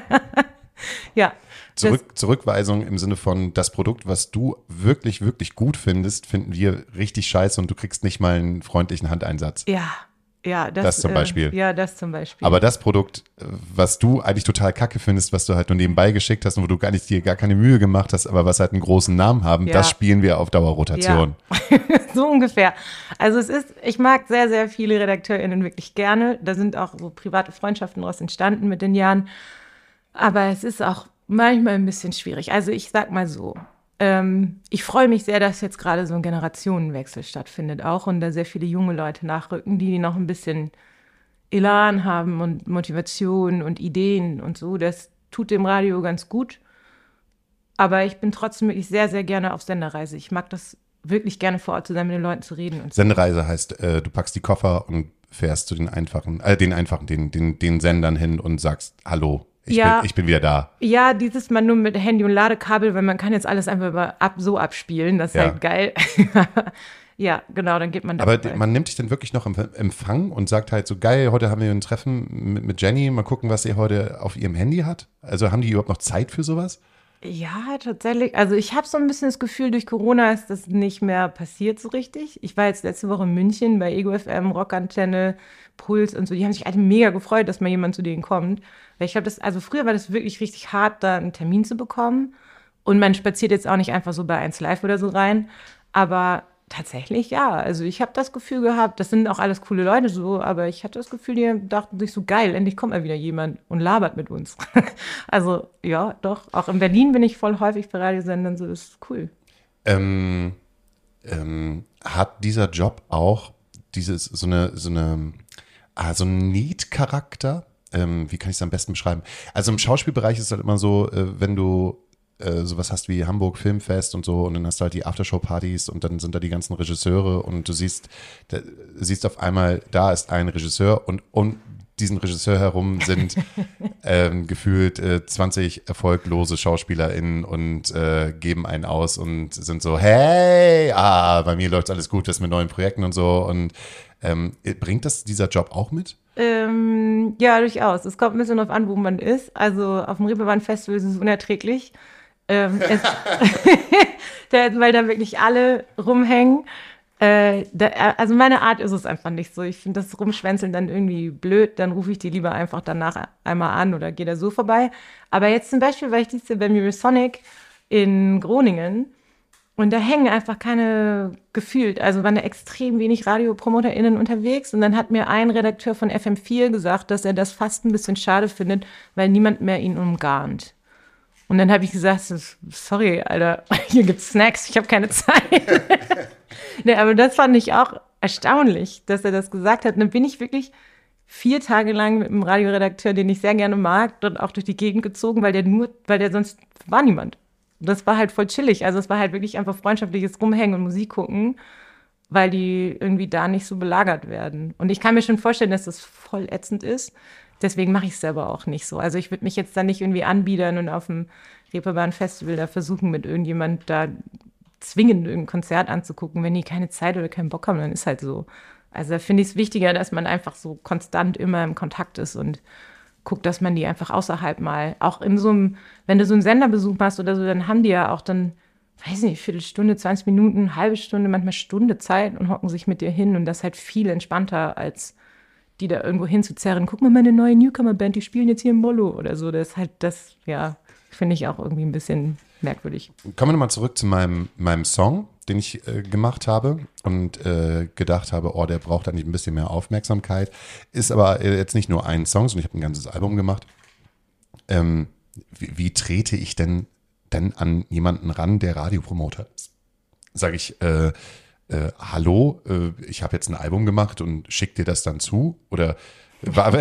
ja. Zurück, Zurückweisung im Sinne von, das Produkt, was du wirklich, wirklich gut findest, finden wir richtig scheiße und du kriegst nicht mal einen freundlichen Handeinsatz. Ja, ja. Das, das zum Beispiel. Äh, ja, das zum Beispiel. Aber das Produkt, was du eigentlich total kacke findest, was du halt nur nebenbei geschickt hast und wo du gar nicht dir gar keine Mühe gemacht hast, aber was halt einen großen Namen haben, ja. Das spielen wir auf Dauerrotation. Ja. So ungefähr. Also es ist, ich mag sehr, sehr viele RedakteurInnen wirklich gerne. Da sind auch so private Freundschaften daraus entstanden mit den Jahren. Aber es ist auch manchmal ein bisschen schwierig. Also ich sag mal so, ähm, ich freue mich sehr, dass jetzt gerade so ein Generationenwechsel stattfindet auch und da sehr viele junge Leute nachrücken, die noch ein bisschen Elan haben und Motivation und Ideen und so. Das tut dem Radio ganz gut. Aber ich bin trotzdem wirklich sehr, sehr gerne auf Sendereise. Ich mag das wirklich gerne vor Ort zu sein, mit den Leuten zu reden. Und so. Sendereise heißt, äh, du packst die Koffer und fährst zu den einfachen, äh, den einfachen, den, den, den Sendern hin und sagst, hallo. Ich, ja, bin, ich bin wieder da. Ja, dieses Mal nur mit Handy und Ladekabel, weil man kann jetzt alles einfach über, ab, so abspielen. Das ist ja. halt geil. Ja, genau, dann geht man da. Aber vorbei. Man nimmt dich dann wirklich noch im Empfang und sagt halt so, geil, heute haben wir ein Treffen mit, mit Jenny, mal gucken, was sie heute auf ihrem Handy hat. Also haben die überhaupt noch Zeit für sowas? Ja, tatsächlich. Also ich habe so ein bisschen das Gefühl, durch Corona ist das nicht mehr passiert so richtig. Ich war jetzt letzte Woche in München bei Ego F M, Rockantenne, Puls und so. Die haben sich alle mega gefreut, dass mal jemand zu denen kommt. Weil ich glaube, das, also früher war das wirklich richtig hart, da einen Termin zu bekommen. Und man spaziert jetzt auch nicht einfach so bei eins Live oder so rein. Aber tatsächlich, ja. Also ich habe das Gefühl gehabt, das sind auch alles coole Leute so, aber ich hatte das Gefühl, die dachten sich so, geil, endlich kommt mal wieder jemand und labert mit uns. Also ja, doch. Auch in Berlin bin ich voll häufig bei Radiosendern, so, das ist cool. Ähm, ähm, hat dieser Job auch dieses, so eine, so eine, ah, so einen Need-Charakter? Ähm, wie kann ich es am besten beschreiben? Also im Schauspielbereich ist es halt immer so, äh, wenn du sowas hast wie Hamburg Filmfest und so und dann hast du halt die Aftershow-Partys und dann sind da die ganzen Regisseure und du siehst, da, siehst auf einmal, da ist ein Regisseur und um diesen Regisseur herum sind ähm, gefühlt äh, zwanzig erfolglose SchauspielerInnen und äh, geben einen aus und sind so, hey, ah, bei mir läuft alles gut, das mit neuen Projekten und so und ähm, bringt das dieser Job auch mit? Ähm, ja, durchaus. Es kommt ein bisschen darauf an, wo man ist. Also auf dem Reeperbahn-Festival ist es unerträglich. Ähm, es, da, weil da wirklich alle rumhängen. Äh, da, also meine Art ist es einfach nicht so. Ich finde das Rumschwänzeln dann irgendwie blöd. Dann rufe ich die lieber einfach danach einmal an oder gehe da so vorbei. Aber jetzt zum Beispiel war ich dieses Jahr bei Mirror Sonic in Groningen. Und da hängen einfach keine, gefühlt, also waren da extrem wenig RadiopromoterInnen unterwegs. Und dann hat mir ein Redakteur von F M vier gesagt, dass er das fast ein bisschen schade findet, weil niemand mehr ihn umgarnt. Und dann habe ich gesagt, sorry, Alter, hier gibt's Snacks, ich habe keine Zeit. Nee, aber das fand ich auch erstaunlich, dass er das gesagt hat. Und dann bin ich wirklich vier Tage lang mit einem Radioredakteur, den ich sehr gerne mag, dort auch durch die Gegend gezogen, weil der nur, weil der sonst war niemand. Das war halt voll chillig. Also es war halt wirklich einfach freundschaftliches Rumhängen und Musik gucken, weil die irgendwie da nicht so belagert werden. Und ich kann mir schon vorstellen, dass das voll ätzend ist. Deswegen mache ich es selber auch nicht so. Also ich würde mich jetzt da nicht irgendwie anbiedern und auf dem Reeperbahn-Festival da versuchen, mit irgendjemand da zwingend irgendein Konzert anzugucken. Wenn die keine Zeit oder keinen Bock haben, dann ist halt so. Also da finde ich es wichtiger, dass man einfach so konstant immer im Kontakt ist und guckt, dass man die einfach außerhalb mal, auch in so einem, wenn du so einen Senderbesuch machst oder so, dann haben die ja auch dann, weiß nicht, Viertelstunde, zwanzig Minuten, halbe Stunde, manchmal Stunde Zeit und hocken sich mit dir hin und das ist halt viel entspannter, als die da irgendwo hinzuzerren. Guck mal, meine neue Newcomer-Band, die spielen jetzt hier im Mollo oder so. Das ist halt, das, ja, finde ich auch irgendwie ein bisschen merkwürdig. Kommen wir nochmal zurück zu meinem, meinem Song, den ich äh, gemacht habe und äh, gedacht habe, oh, der braucht eigentlich ein bisschen mehr Aufmerksamkeit. Ist aber äh, jetzt nicht nur ein Song, sondern ich habe ein ganzes Album gemacht. Ähm, wie, wie trete ich denn dann an jemanden ran, der Radiopromoter ist? Sage ich, äh, äh, hallo, äh, ich habe jetzt ein Album gemacht und schick dir das dann zu? Oder war,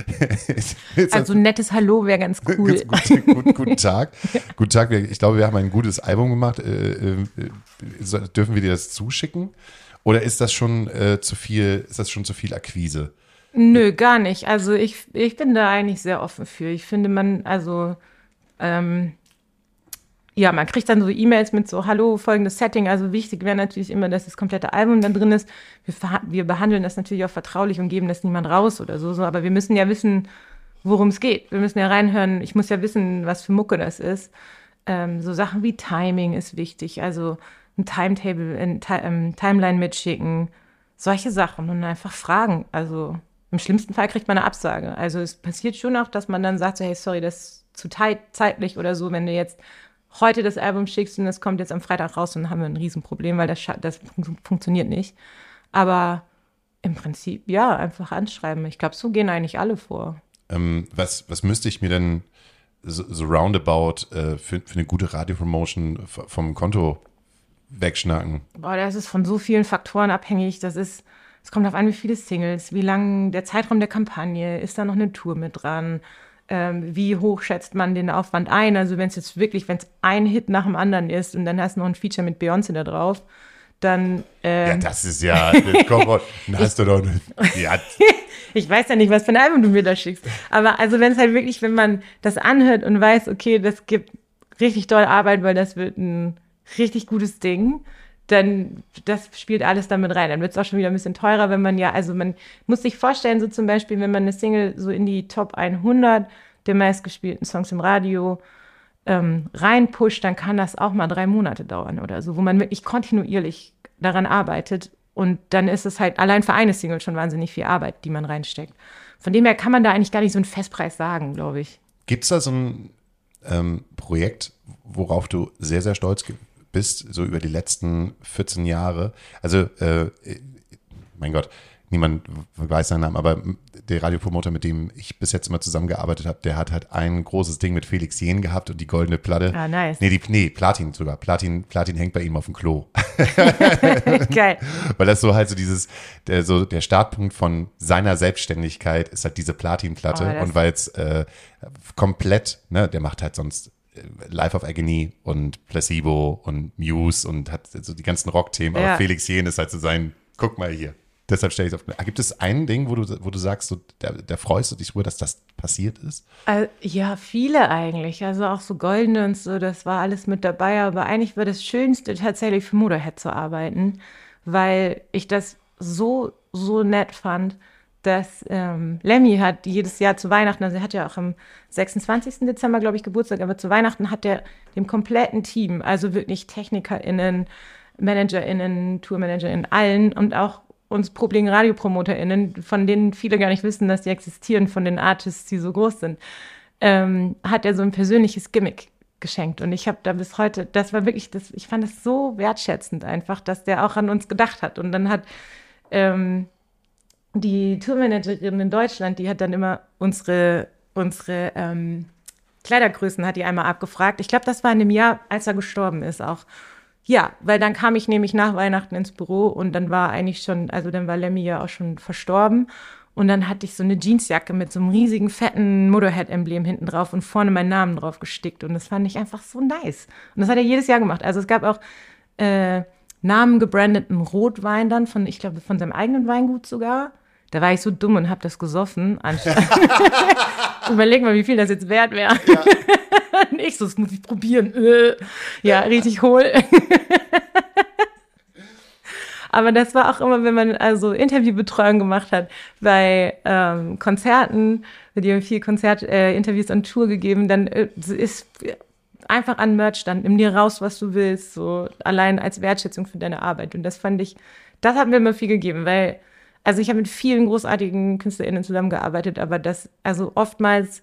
also ein nettes Hallo wäre ganz cool. Gut, gut, guten Tag. Guten Tag. Ich glaube, wir haben ein gutes Album gemacht. Äh, äh, dürfen wir dir das zuschicken? Oder ist das schon äh, zu viel, ist das schon zu viel Akquise? Nö, gar nicht. Also ich, ich bin da eigentlich sehr offen für. Ich finde, man, also ähm, ja, man kriegt dann so E-Mails mit so, hallo, folgendes Setting. Also wichtig wäre natürlich immer, dass das komplette Album dann drin ist. Wir, verha- wir behandeln das natürlich auch vertraulich und geben das niemand raus oder so, so. Aber wir müssen ja wissen, worum es geht. Wir müssen ja reinhören. Ich muss ja wissen, was für Mucke das ist. Ähm, so Sachen wie Timing ist wichtig. Also ein Timetable, ein Ti- ähm, Timeline mitschicken. Solche Sachen und einfach fragen. Also im schlimmsten Fall kriegt man eine Absage. Also es passiert schon auch, dass man dann sagt, so, hey, sorry, das ist zu tight, zeitlich oder so, wenn du jetzt heute das Album schickst und es kommt jetzt am Freitag raus, dann haben wir ein Riesenproblem, weil das, das fun- funktioniert nicht. Aber im Prinzip, ja, einfach anschreiben. Ich glaube, so gehen eigentlich alle vor. Ähm, was, was müsste ich mir denn so, so roundabout äh, für, für eine gute Radiopromotion v- vom Konto wegschnacken? Boah, das ist von so vielen Faktoren abhängig. Das ist, es kommt auf an, wie viele Singles, wie lang der Zeitraum der Kampagne, ist da noch eine Tour mit dran? Ähm, wie hoch schätzt man den Aufwand ein? Also wenn es jetzt wirklich, wenn es ein Hit nach dem anderen ist und dann hast du noch ein Feature mit Beyoncé da drauf, dann ähm, Ja, das ist ja, komm, dann hast du doch, ja. Ich weiß ja nicht, was für ein Album du mir da schickst. Aber also wenn es halt wirklich, wenn man das anhört und weiß, okay, das gibt richtig doll Arbeit, weil das wird ein richtig gutes Ding, dann das spielt alles damit rein. Dann wird es auch schon wieder ein bisschen teurer, wenn man ja, also man muss sich vorstellen, so zum Beispiel, wenn man eine Single so in die Top hundert der meistgespielten Songs im Radio ähm, reinpusht, dann kann das auch mal drei Monate dauern oder so, wo man wirklich kontinuierlich daran arbeitet. Und dann ist es halt allein für eine Single schon wahnsinnig viel Arbeit, die man reinsteckt. Von dem her kann man da eigentlich gar nicht so einen Festpreis sagen, glaube ich. Gibt es da so ein ähm, Projekt, worauf du sehr, sehr stolz bist, so über die letzten vierzehn Jahre? Also, äh, mein Gott, niemand weiß seinen Namen, aber der Radiopromoter, mit dem ich bis jetzt immer zusammengearbeitet habe, der hat halt ein großes Ding mit Felix Jähn gehabt und die goldene Platte. Ah, nice. Nee, die, nee, Platin sogar. Platin, Platin hängt bei ihm auf dem Klo. Geil. Weil das so halt so dieses, der, so der Startpunkt von seiner Selbstständigkeit ist halt diese Platin-Platte. Oh, und weil es äh, komplett, ne, der macht halt sonst Life of Agony und Placebo und Muse und hat so die ganzen Rockthemen. Ja. Aber Felix Jähn ist halt so sein, guck mal hier. Deshalb stelle ich es auf. Gibt es ein Ding, wo du, wo du sagst, so, da, da freust du dich drüber, dass das passiert ist? Äh, ja, viele eigentlich. Also auch so Goldene und so, das war alles mit dabei. Aber eigentlich war das Schönste tatsächlich für Motorhead zu arbeiten, weil ich das so, so nett fand, dass ähm, Lemmy hat jedes Jahr zu Weihnachten, also er hat ja auch am sechsundzwanzigsten Dezember, glaube ich, Geburtstag, aber zu Weihnachten hat er dem kompletten Team, also wirklich TechnikerInnen, ManagerInnen, TourmanagerInnen, allen und auch uns Problem RadiopromoterInnen, von denen viele gar nicht wissen, dass die existieren, von den Artists, die so groß sind, ähm, hat er so ein persönliches Gimmick geschenkt. Und ich habe da bis heute, das war wirklich, das, ich fand das so wertschätzend einfach, dass der auch an uns gedacht hat. Und dann hat ähm, die Tourmanagerin in Deutschland, die hat dann immer unsere, unsere ähm, Kleidergrößen hat die einmal abgefragt. Ich glaube, das war in dem Jahr, als er gestorben ist auch. Ja, weil dann kam ich nämlich nach Weihnachten ins Büro und dann war eigentlich schon, also dann war Lemmy ja auch schon verstorben. Und dann hatte ich so eine Jeansjacke mit so einem riesigen, fetten Motorhead-Emblem hinten drauf und vorne meinen Namen drauf gestickt. Und das fand ich einfach so nice. Und das hat er jedes Jahr gemacht. Also es gab auch äh, namengebrandeten Rotwein dann, von, ich glaube, von seinem eigenen Weingut sogar. Da war ich so dumm und habe das gesoffen. Überleg mal, wie viel das jetzt wert wäre. Ja. Nicht so, das muss ich probieren. Ja, richtig hohl. Aber das war auch immer, wenn man also Interviewbetreuung gemacht hat bei ähm, Konzerten, die haben viel Konzertinterviews äh, on Tour gegeben, dann äh, ist einfach an Merch dann, nimm dir raus, was du willst, so allein als Wertschätzung für deine Arbeit. Und das fand ich, das hat mir immer viel gegeben, weil, also ich habe mit vielen großartigen KünstlerInnen zusammengearbeitet, aber das, also oftmals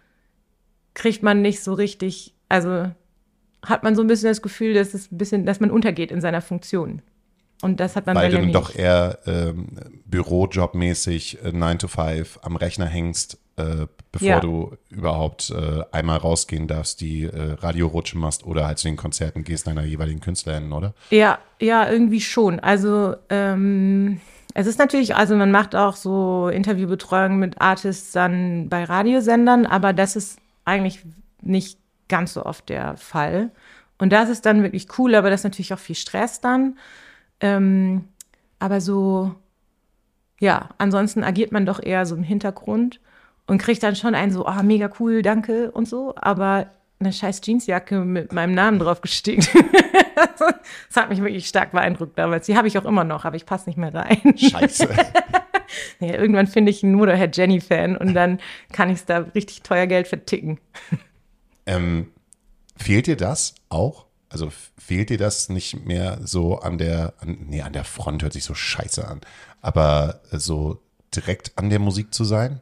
kriegt man nicht so richtig, also hat man so ein bisschen das Gefühl, dass es ein bisschen, dass man untergeht in seiner Funktion. Und das hat man Weil bei du dann Lemmy doch eher ähm, Bürojobmäßig äh, nine to five am Rechner hängst, äh, bevor Ja. du überhaupt äh, einmal rausgehen darfst, die äh, Radiorutsche machst oder halt zu den Konzerten gehst deiner jeweiligen KünstlerInnen, oder? Ja, ja, irgendwie schon. Also ähm, es ist natürlich, also man macht auch so Interviewbetreuung mit Artists dann bei Radiosendern, aber das ist eigentlich nicht ganz so oft der Fall. Und das ist dann wirklich cool, aber das ist natürlich auch viel Stress dann. Ähm, aber so, ja, ansonsten agiert man doch eher so im Hintergrund und kriegt dann schon einen so, ah, oh, mega cool, danke und so, aber eine scheiß Jeansjacke mit meinem Namen drauf gestickt. Das hat mich wirklich stark beeindruckt damals. Die habe ich auch immer noch, aber ich passe nicht mehr rein. Scheiße. Ja, irgendwann finde ich einen Motorhead Jenny-Fan und dann kann ich es da richtig teuer Geld verticken. Ähm, fehlt dir das auch? Also fehlt dir das nicht mehr so an der, an, nee, an der Front hört sich so scheiße an, aber so direkt an der Musik zu sein?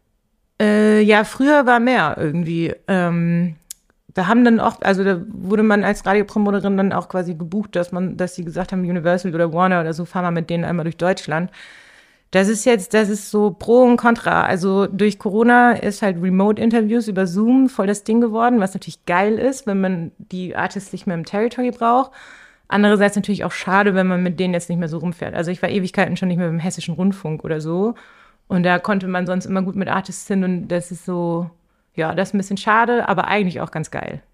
Äh, ja, früher war mehr irgendwie. Ähm, da haben dann auch, also da wurde man als Radiopromoterin dann auch quasi gebucht, dass man, dass sie gesagt haben, Universal oder Warner oder so, fahren wir mit denen einmal durch Deutschland. Das ist jetzt, das ist so Pro und Contra. Also durch Corona ist halt Remote-Interviews über Zoom voll das Ding geworden, was natürlich geil ist, wenn man die Artists nicht mehr im Territory braucht. Andererseits natürlich auch schade, wenn man mit denen jetzt nicht mehr so rumfährt. Also ich war Ewigkeiten schon nicht mehr beim Hessischen Rundfunk oder so. Und da konnte man sonst immer gut mit Artists hin und das ist so, ja, das ist ein bisschen schade, aber eigentlich auch ganz geil.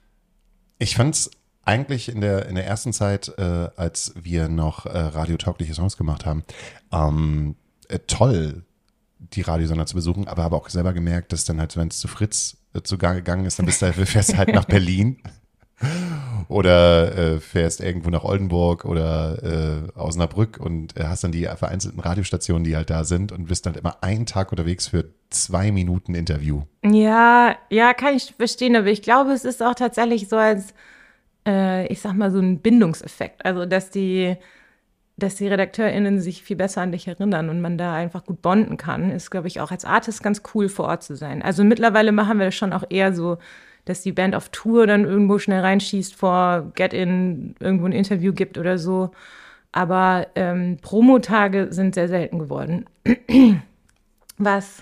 Ich fand's eigentlich in der, in der ersten Zeit, äh, als wir noch äh, radiotaugliche Songs gemacht haben, ähm, äh, toll, die Radiosender zu besuchen, aber habe auch selber gemerkt, dass dann halt, wenn es zu Fritz äh, zugange gegangen ist, dann bist du, fährst du halt nach Berlin oder äh, fährst irgendwo nach Oldenburg oder äh, Osnabrück und äh, hast dann die vereinzelten Radiostationen, die halt da sind und bist dann immer einen Tag unterwegs für zwei Minuten Interview. Ja, ja, kann ich verstehen, aber ich glaube, es ist auch tatsächlich so als ich sag mal, so ein Bindungseffekt. Also, dass die, dass die RedakteurInnen sich viel besser an dich erinnern und man da einfach gut bonden kann, ist, glaube ich, auch als Artist ganz cool vor Ort zu sein. Also mittlerweile machen wir das schon auch eher so, dass die Band auf Tour dann irgendwo schnell reinschießt, vor Get-In irgendwo ein Interview gibt oder so. Aber ähm, Promotage sind sehr selten geworden. Was,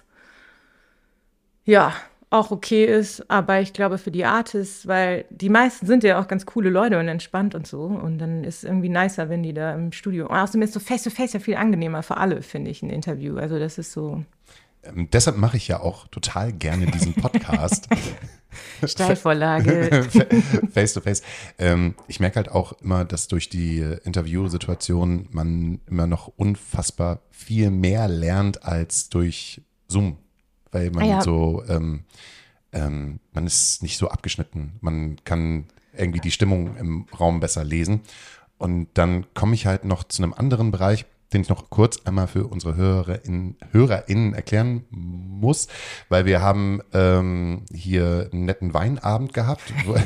ja, auch okay ist, aber ich glaube für die Artists, weil die meisten sind ja auch ganz coole Leute und entspannt und so und dann ist es irgendwie nicer, wenn die da im Studio, und außerdem ist so Face-to-Face ja viel angenehmer für alle, finde ich, ein Interview, also das ist so. Ähm, deshalb mache ich ja auch total gerne diesen Podcast. Steilvorlage. Face-to-face. Ähm, ich merke halt auch immer, dass durch die Interviewsituation man immer noch unfassbar viel mehr lernt als durch Zoom. Weil man ja. so, ähm, ähm, man ist nicht so abgeschnitten. Man kann irgendwie die Stimmung im Raum besser lesen. Und dann komme ich halt noch zu einem anderen Bereich, den ich noch kurz einmal für unsere HörerInnen, HörerInnen erklären muss, weil wir haben ähm, hier einen netten Weinabend gehabt, wo,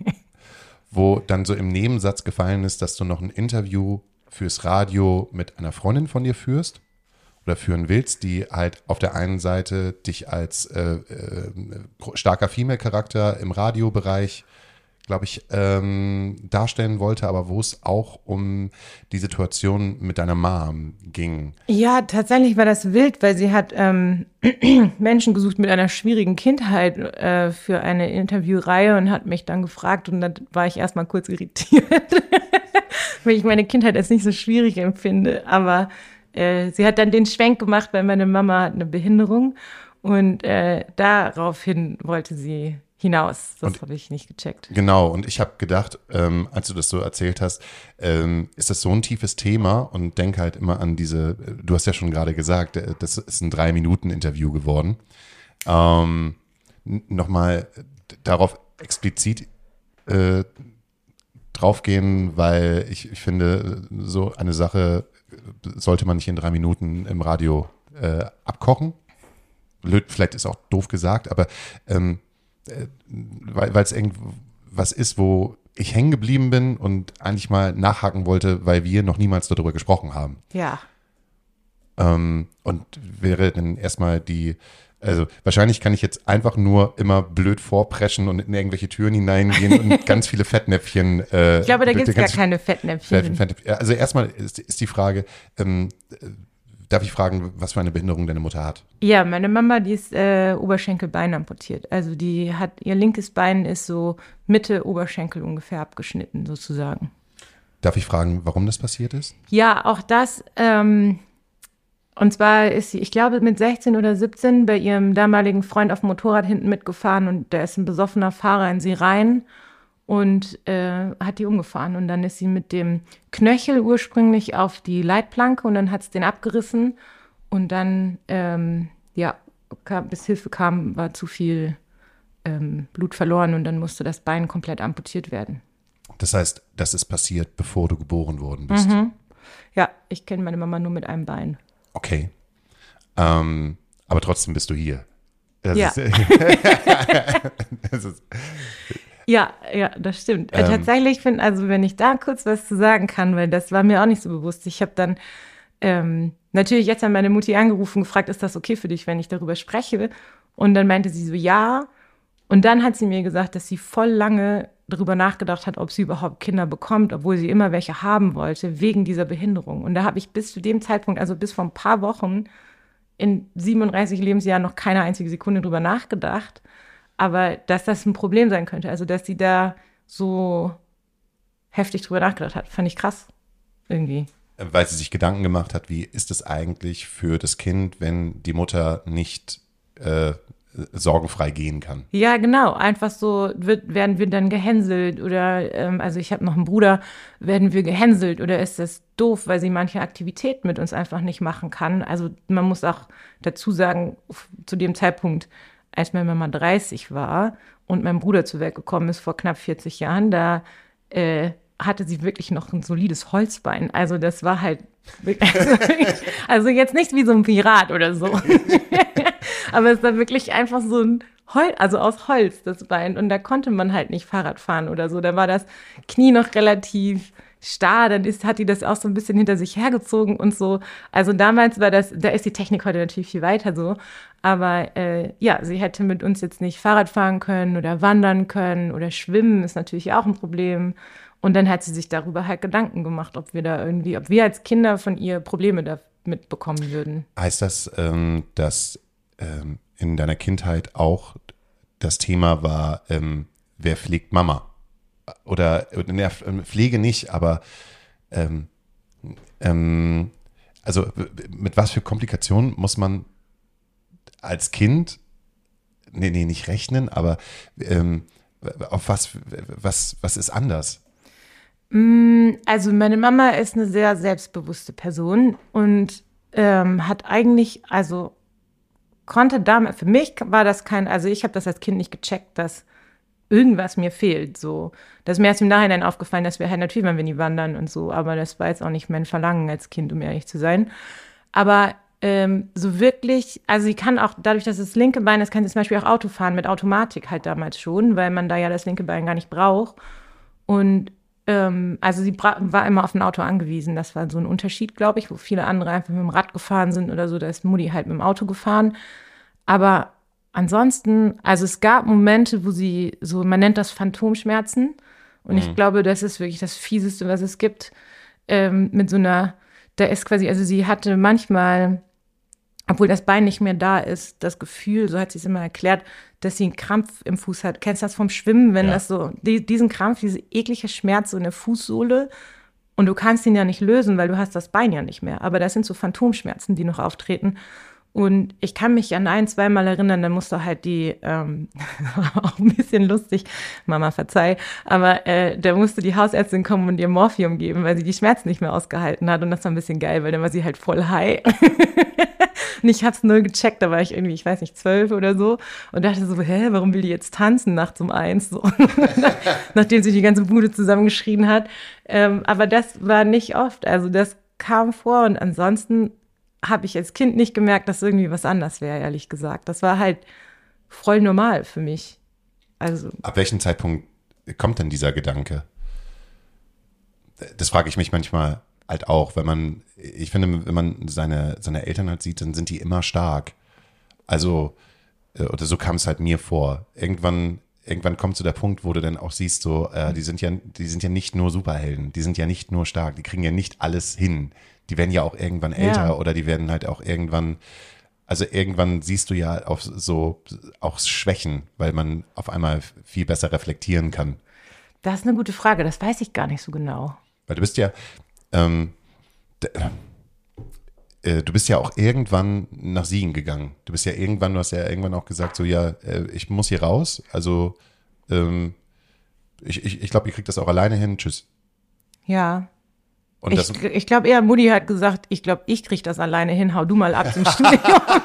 wo dann so im Nebensatz gefallen ist, dass du noch ein Interview fürs Radio mit einer Freundin von dir führst. Oder führen willst, die halt auf der einen Seite dich als äh, äh, starker Female-Charakter im Radiobereich glaube ich, ähm, darstellen wollte, aber wo es auch um die Situation mit deiner Mom ging. Ja, tatsächlich war das wild, weil sie hat ähm, Menschen gesucht mit einer schwierigen Kindheit äh, für eine Interviewreihe und hat mich dann gefragt und dann war ich erstmal kurz irritiert, weil ich meine Kindheit als nicht so schwierig empfinde, aber äh, sie hat dann den Schwenk gemacht, weil meine Mama hat eine Behinderung und äh, daraufhin wollte sie hinaus. Das habe ich nicht gecheckt. Genau, und ich habe gedacht, ähm, als du das so erzählt hast, ähm, ist das so ein tiefes Thema und denke halt immer an diese, du hast ja schon gerade gesagt, äh, das ist ein Drei-Minuten-Interview geworden. Ähm, Nochmal darauf explizit äh, draufgehen, weil ich, ich finde, so eine Sache sollte man nicht in drei Minuten im Radio äh, abkochen. Vielleicht ist auch doof gesagt, aber ähm, weil es irgendwas ist, wo ich hängen geblieben bin und eigentlich mal nachhaken wollte, weil wir noch niemals darüber gesprochen haben. Ja. Ähm, und wäre dann erstmal die, also wahrscheinlich kann ich jetzt einfach nur immer blöd vorpreschen und in irgendwelche Türen hineingehen und ganz viele Fettnäpfchen. Äh, ich glaube, da gibt es gar keine Fettnäpfchen. Fettnäpfchen. Also erstmal ist, ist die Frage, ähm, darf ich fragen, was für eine Behinderung deine Mutter hat? Ja, meine Mama, die ist äh, Oberschenkelbein amputiert. Also die hat, ihr linkes Bein ist so Mitte Oberschenkel ungefähr abgeschnitten sozusagen. Darf ich fragen, warum das passiert ist? Ja, auch das, ähm, und zwar ist sie, ich glaube, mit sechzehn oder siebzehn bei ihrem damaligen Freund auf dem Motorrad hinten mitgefahren und da ist ein besoffener Fahrer in sie rein und äh, hat die umgefahren. Und dann ist sie mit dem Knöchel ursprünglich auf die Leitplanke und dann hat es den abgerissen. Und dann, ähm, ja, kam, bis Hilfe kam, war zu viel ähm, Blut verloren und dann musste das Bein komplett amputiert werden. Das heißt, das ist passiert, bevor du geboren worden bist? Mhm. Ja, ich kenne meine Mama nur mit einem Bein. Okay. Ähm, aber trotzdem bist du hier. Das ja. Ist, das ist, Ja, ja, das stimmt. Ähm, Tatsächlich finde, also wenn ich da kurz was zu sagen kann, weil das war mir auch nicht so bewusst. Ich habe dann ähm, natürlich jetzt an meine Mutti angerufen und gefragt, ist das okay für dich, wenn ich darüber spreche? Und dann meinte sie so, ja. Und dann hat sie mir gesagt, dass sie voll lange darüber nachgedacht hat, ob sie überhaupt Kinder bekommt, obwohl sie immer welche haben wollte, wegen dieser Behinderung. Und da habe ich bis zu dem Zeitpunkt, also bis vor ein paar Wochen, in siebenunddreißig Lebensjahren noch keine einzige Sekunde drüber nachgedacht. Aber dass das ein Problem sein könnte, also dass sie da so heftig drüber nachgedacht hat, fand ich krass irgendwie. Weil sie sich Gedanken gemacht hat, wie ist es eigentlich für das Kind, wenn die Mutter nicht äh, sorgenfrei gehen kann? Ja, genau. Einfach so wird, werden wir dann gehänselt oder, ähm, also ich habe noch einen Bruder, werden wir gehänselt oder ist das doof, weil sie manche Aktivitäten mit uns einfach nicht machen kann. Also man muss auch dazu sagen, zu dem Zeitpunkt, als meine Mama dreißig war und mein Bruder zur Welt gekommen ist vor knapp vierzig Jahren, da äh, hatte sie wirklich noch ein solides Holzbein. Also das war halt, also, also jetzt nicht wie so ein Pirat oder so. Aber es war wirklich einfach so ein Holz, also aus Holz, das Bein. Und da konnte man halt nicht Fahrrad fahren oder so. Da war das Knie noch relativ starr, dann ist, hat die das auch so ein bisschen hinter sich hergezogen und so. Also damals war das, da ist die Technik heute natürlich viel weiter so. Aber äh, ja, sie hätte mit uns jetzt nicht Fahrrad fahren können oder wandern können oder schwimmen, ist natürlich auch ein Problem. Und dann hat sie sich darüber halt Gedanken gemacht, ob wir da irgendwie, ob wir als Kinder von ihr Probleme damit bekommen würden. Heißt das, ähm, dass ähm, in deiner Kindheit auch das Thema war, ähm, wer pflegt Mama? Oder in der Pflege nicht, aber ähm, ähm, also mit was für Komplikationen muss man als Kind, nee, nee, nicht rechnen, aber ähm, auf was, was, was ist anders? Also meine Mama ist eine sehr selbstbewusste Person und ähm, hat eigentlich, also konnte damals, für mich war das kein, also ich habe das als Kind nicht gecheckt, dass irgendwas mir fehlt, so. Das ist mir erst im Nachhinein aufgefallen, dass wir halt natürlich, wenn wir nie wandern und so, aber das war jetzt auch nicht mein Verlangen als Kind, um ehrlich zu sein. Aber ähm, so wirklich, also sie kann auch, dadurch, dass das linke Bein ist, kann sie zum Beispiel auch Auto fahren mit Automatik halt damals schon, weil man da ja das linke Bein gar nicht braucht. Und ähm, also sie bra- war immer auf ein Auto angewiesen. Das war so ein Unterschied, glaube ich, wo viele andere einfach mit dem Rad gefahren sind oder so. Da ist Mutti halt mit dem Auto gefahren. Aber ansonsten, also es gab Momente, wo sie so, man nennt das Phantomschmerzen. Und mhm. ich glaube, das ist wirklich das Fieseste, was es gibt. Ähm, mit so einer, da ist quasi, also sie hatte manchmal, obwohl das Bein nicht mehr da ist, das Gefühl, so hat sie es immer erklärt, dass sie einen Krampf im Fuß hat. Kennst du das vom Schwimmen, wenn ja. das so, die, diesen Krampf, diese eklige Schmerz so in der Fußsohle und du kannst ihn ja nicht lösen, weil du hast das Bein ja nicht mehr. Aber das sind so Phantomschmerzen, die noch auftreten. Und ich kann mich an ein, zweimal erinnern, da musste halt die, ähm, auch ein bisschen lustig, Mama verzeih, aber äh, da musste die Hausärztin kommen und ihr Morphium geben, weil sie die Schmerzen nicht mehr ausgehalten hat. Und das war ein bisschen geil, weil dann war sie halt voll high. Und ich hab's null gecheckt, da war ich irgendwie, ich weiß nicht, zwölf oder so und dachte so, hä, warum will die jetzt tanzen nachts um eins? So. Nachdem sie die ganze Bude zusammengeschrien hat. Ähm, aber das war nicht oft, also das kam vor und ansonsten habe ich als Kind nicht gemerkt, dass irgendwie was anders wäre, ehrlich gesagt. Das war halt voll normal für mich. Also. Ab welchem Zeitpunkt kommt denn dieser Gedanke? Das frage ich mich manchmal halt auch, wenn man, ich finde, wenn man seine, seine Eltern halt sieht, dann sind die immer stark. Also, oder so kam es halt mir vor. Irgendwann, irgendwann kommt so der Punkt, wo du dann auch siehst, so, äh, die sind ja, die sind ja nicht nur Superhelden, die sind ja nicht nur stark, die kriegen ja nicht alles hin. Die werden ja auch irgendwann älter ja. oder die werden halt auch irgendwann, also irgendwann siehst du ja auf so auch Schwächen, weil man auf einmal viel besser reflektieren kann. Das ist eine gute Frage, das weiß ich gar nicht so genau. Weil du bist ja, ähm, d- äh, du bist ja auch irgendwann nach Siegen gegangen. Du bist ja irgendwann, du hast ja irgendwann auch gesagt, so ja, äh, ich muss hier raus, also ähm, ich, ich, ich glaube, ich krieg das auch alleine hin, tschüss. Ja. Und ich das, ich glaube eher, Mutti hat gesagt, ich glaube, ich kriege das alleine hin, hau du mal ab zum Studium.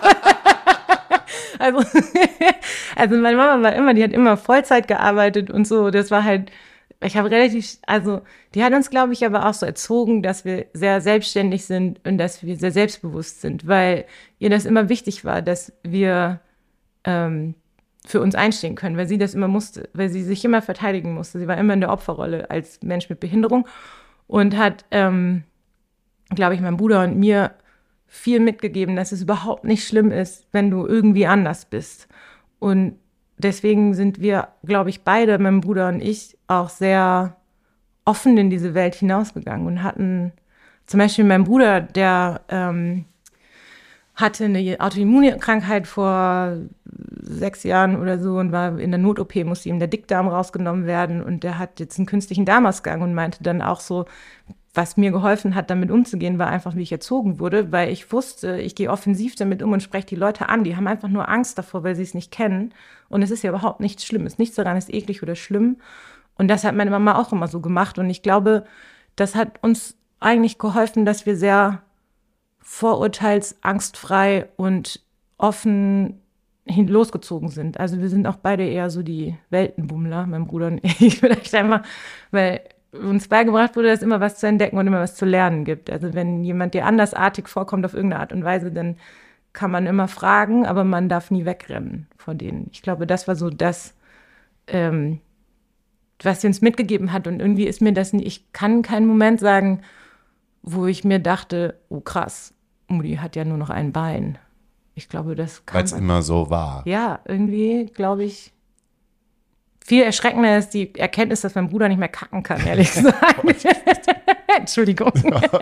also, also meine Mama war immer, die hat immer Vollzeit gearbeitet und so, das war halt, ich habe relativ, also die hat uns, glaube ich, aber auch so erzogen, dass wir sehr selbstständig sind und dass wir sehr selbstbewusst sind, weil ihr das immer wichtig war, dass wir ähm, für uns einstehen können, weil sie das immer musste, weil sie sich immer verteidigen musste. Sie war immer in der Opferrolle als Mensch mit Behinderung. Und hat, ähm, glaube ich, meinem Bruder und mir viel mitgegeben, dass es überhaupt nicht schlimm ist, wenn du irgendwie anders bist. Und deswegen sind wir, glaube ich, beide, mein Bruder und ich, auch sehr offen in diese Welt hinausgegangen und hatten zum Beispiel mein Bruder, der ähm, hatte eine Autoimmunkrankheit vor sechs Jahren oder so und war in der Not-O P, musste ihm der Dickdarm rausgenommen werden und der hat jetzt einen künstlichen Darmausgang und meinte dann auch so, was mir geholfen hat, damit umzugehen, war einfach, wie ich erzogen wurde, weil ich wusste, ich gehe offensiv damit um und spreche die Leute an. Die haben einfach nur Angst davor, weil sie es nicht kennen. Und es ist ja überhaupt nichts Schlimmes. Nichts daran ist eklig oder schlimm. Und das hat meine Mama auch immer so gemacht. Und ich glaube, das hat uns eigentlich geholfen, dass wir sehr vorurteilsangstfrei und offen hin losgezogen sind. Also wir sind auch beide eher so die Weltenbummler, mein Bruder und ich, vielleicht einfach, weil uns beigebracht wurde, dass es immer was zu entdecken und immer was zu lernen gibt. Also wenn jemand dir andersartig vorkommt auf irgendeine Art und Weise, dann kann man immer fragen, aber man darf nie wegrennen vor denen. Ich glaube, das war so das, ähm, was sie uns mitgegeben hat. Und irgendwie ist mir das nicht, ich kann keinen Moment sagen, wo ich mir dachte, oh krass, Mutti hat ja nur noch ein Bein. Ich glaube, das kann. Weil es immer so war. Ja, irgendwie, glaube ich, viel erschreckender ist die Erkenntnis, dass mein Bruder nicht mehr kacken kann, ehrlich gesagt. Entschuldigung.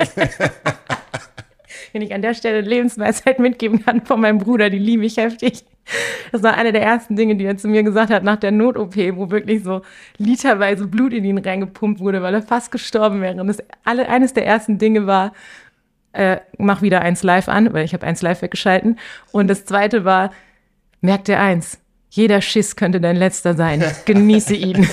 Wenn ich an der Stelle Lebensweisheit mitgeben kann von meinem Bruder, die liebe ich heftig. Das war eine der ersten Dinge, die er zu mir gesagt hat nach der Not-O P, wo wirklich so literweise Blut in ihn reingepumpt wurde, weil er fast gestorben wäre. Und das alle, eines der ersten Dinge war, äh, mach wieder eins live an, weil ich habe eins live weggeschalten. Und das zweite war, merk dir eins, jeder Schiss könnte dein letzter sein. Genieße ihn.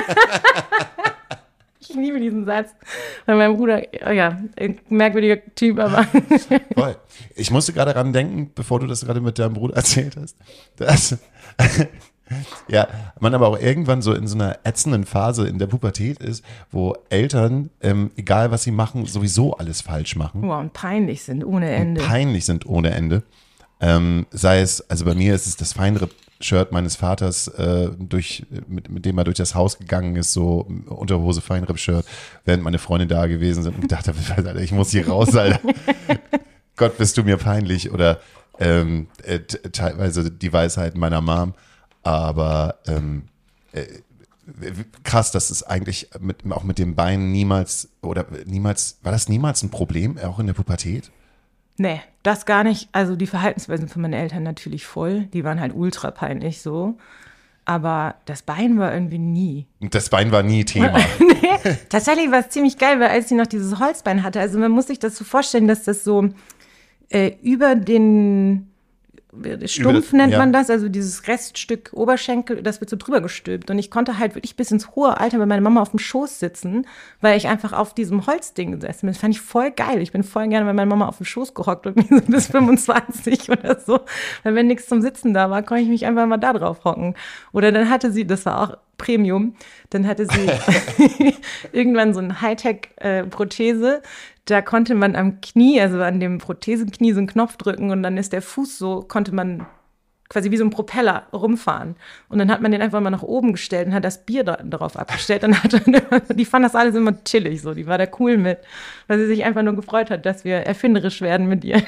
Ich liebe diesen Satz. Weil mein Bruder, oh ja, ein merkwürdiger Typ, aber. Voll. Ich musste gerade daran denken, bevor du das gerade mit deinem Bruder erzählt hast, dass ja, man aber auch irgendwann so in so einer ätzenden Phase in der Pubertät ist, wo Eltern, ähm, egal was sie machen, sowieso alles falsch machen. Wow, und peinlich sind ohne Ende. Und peinlich sind ohne Ende. Ähm, sei es, also bei mir ist es das Feinripp-Shirt meines Vaters, äh, durch, mit, mit dem er durch das Haus gegangen ist, so Unterhose, Feinripp-Shirt, während meine Freunde da gewesen sind und dachte, Alter, ich muss hier raus, Alter. Gott, bist du mir peinlich. Oder ähm, äh, t- teilweise die Weisheit meiner Mom, aber ähm, äh, krass, dass es eigentlich mit, auch mit dem Bein niemals oder niemals, war das niemals ein Problem, auch in der Pubertät? Nee, das gar nicht. Also die Verhaltensweisen von meinen Eltern natürlich voll. Die waren halt ultra peinlich so. Aber das Bein war irgendwie nie. Das Bein war nie Thema. Nee, tatsächlich war es ziemlich geil, weil als sie noch dieses Holzbein hatte, also man muss sich das so vorstellen, dass das so äh, über den Stumpf das- nennt ja. man das, also dieses Reststück Oberschenkel, das wird so drüber gestülpt. Und ich konnte halt wirklich bis ins hohe Alter bei meiner Mama auf dem Schoß sitzen, weil ich einfach auf diesem Holzding gesessen bin. Das fand ich voll geil. Ich bin voll gerne bei meiner Mama auf dem Schoß gehockt und so bis fünfundzwanzig oder so. Weil wenn nichts zum Sitzen da war, konnte ich mich einfach mal da drauf hocken. Oder dann hatte sie, das war auch Premium, dann hatte sie irgendwann so eine Hightech-Prothese. Da konnte man am Knie, also an dem Prothesenknie, so einen Knopf drücken und dann ist der Fuß so, konnte man quasi wie so ein Propeller rumfahren. Und dann hat man den einfach mal nach oben gestellt und hat das Bier da, darauf abgestellt. Und hat dann immer, die fand das alles immer chillig so, die war da cool mit, weil sie sich einfach nur gefreut hat, dass wir erfinderisch werden mit ihr.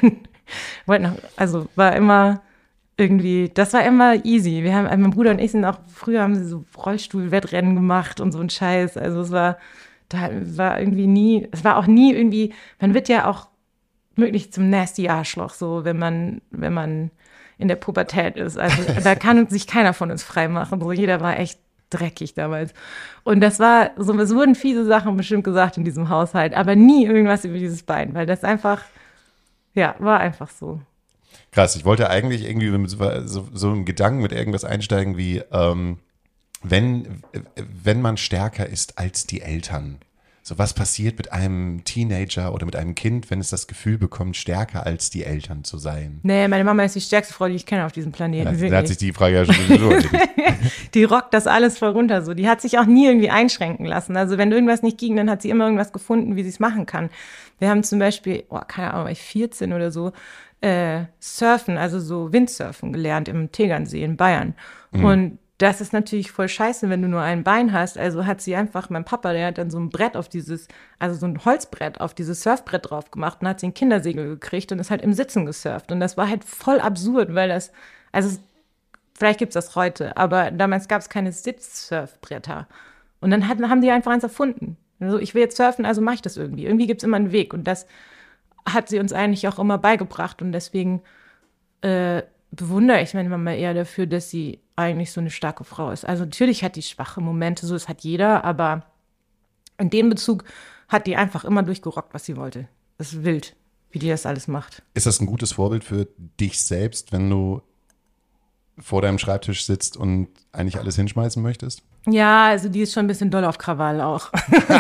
Also war immer irgendwie, das war immer easy. Wir haben, mein Bruder und ich sind auch, früher haben sie so Rollstuhl-Wettrennen gemacht und so ein Scheiß. Also es war, da war irgendwie nie, es war auch nie irgendwie, man wird ja auch wirklich zum nasty Arschloch, so, wenn man, wenn man in der Pubertät ist. Also da kann sich keiner von uns frei machen. So, jeder war echt dreckig damals. Und das war, so, es wurden fiese Sachen bestimmt gesagt in diesem Haushalt, aber nie irgendwas über dieses Bein, weil das einfach, ja, war einfach so. Krass, ich wollte eigentlich irgendwie mit so, so, so einem Gedanken mit irgendwas einsteigen wie, ähm, wenn, wenn man stärker ist als die Eltern. So, was passiert mit einem Teenager oder mit einem Kind, wenn es das Gefühl bekommt, stärker als die Eltern zu sein? Nee, meine Mama ist die stärkste Frau, die ich kenne auf diesem Planeten. Da, wirklich. da hat sich die Frage ja schon sowieso erledigt. Die rockt das alles voll runter so. Die hat sich auch nie irgendwie einschränken lassen. Also wenn irgendwas nicht ging, dann hat sie immer irgendwas gefunden, wie sie es machen kann. Wir haben zum Beispiel, oh, keine Ahnung, war ich vierzehn oder so, äh, Surfen, also so Windsurfen gelernt im Tegernsee in Bayern. Mhm. Und das ist natürlich voll scheiße, wenn du nur ein Bein hast. Also hat sie einfach, mein Papa, der hat dann so ein Brett auf dieses, also so ein Holzbrett auf dieses Surfbrett drauf gemacht und hat sie ein Kindersegel gekriegt und ist halt im Sitzen gesurft. Und das war halt voll absurd, weil das, also vielleicht gibt's das heute, aber damals gab es keine Sitzsurfbretter. Und dann hat, haben die einfach eins erfunden. Also ich will jetzt surfen, also mache ich das irgendwie. Irgendwie gibt's immer einen Weg. Und das hat sie uns eigentlich auch immer beigebracht. Und deswegen äh, bewundere ich meine Mama eher dafür, dass sie eigentlich so eine starke Frau ist. Also natürlich hat die schwache Momente, so das hat jeder, aber in dem Bezug hat die einfach immer durchgerockt, was sie wollte. Das ist wild, wie die das alles macht. Ist das ein gutes Vorbild für dich selbst, wenn du vor deinem Schreibtisch sitzt und eigentlich alles hinschmeißen möchtest? Ja, also die ist schon ein bisschen doll auf Krawall auch.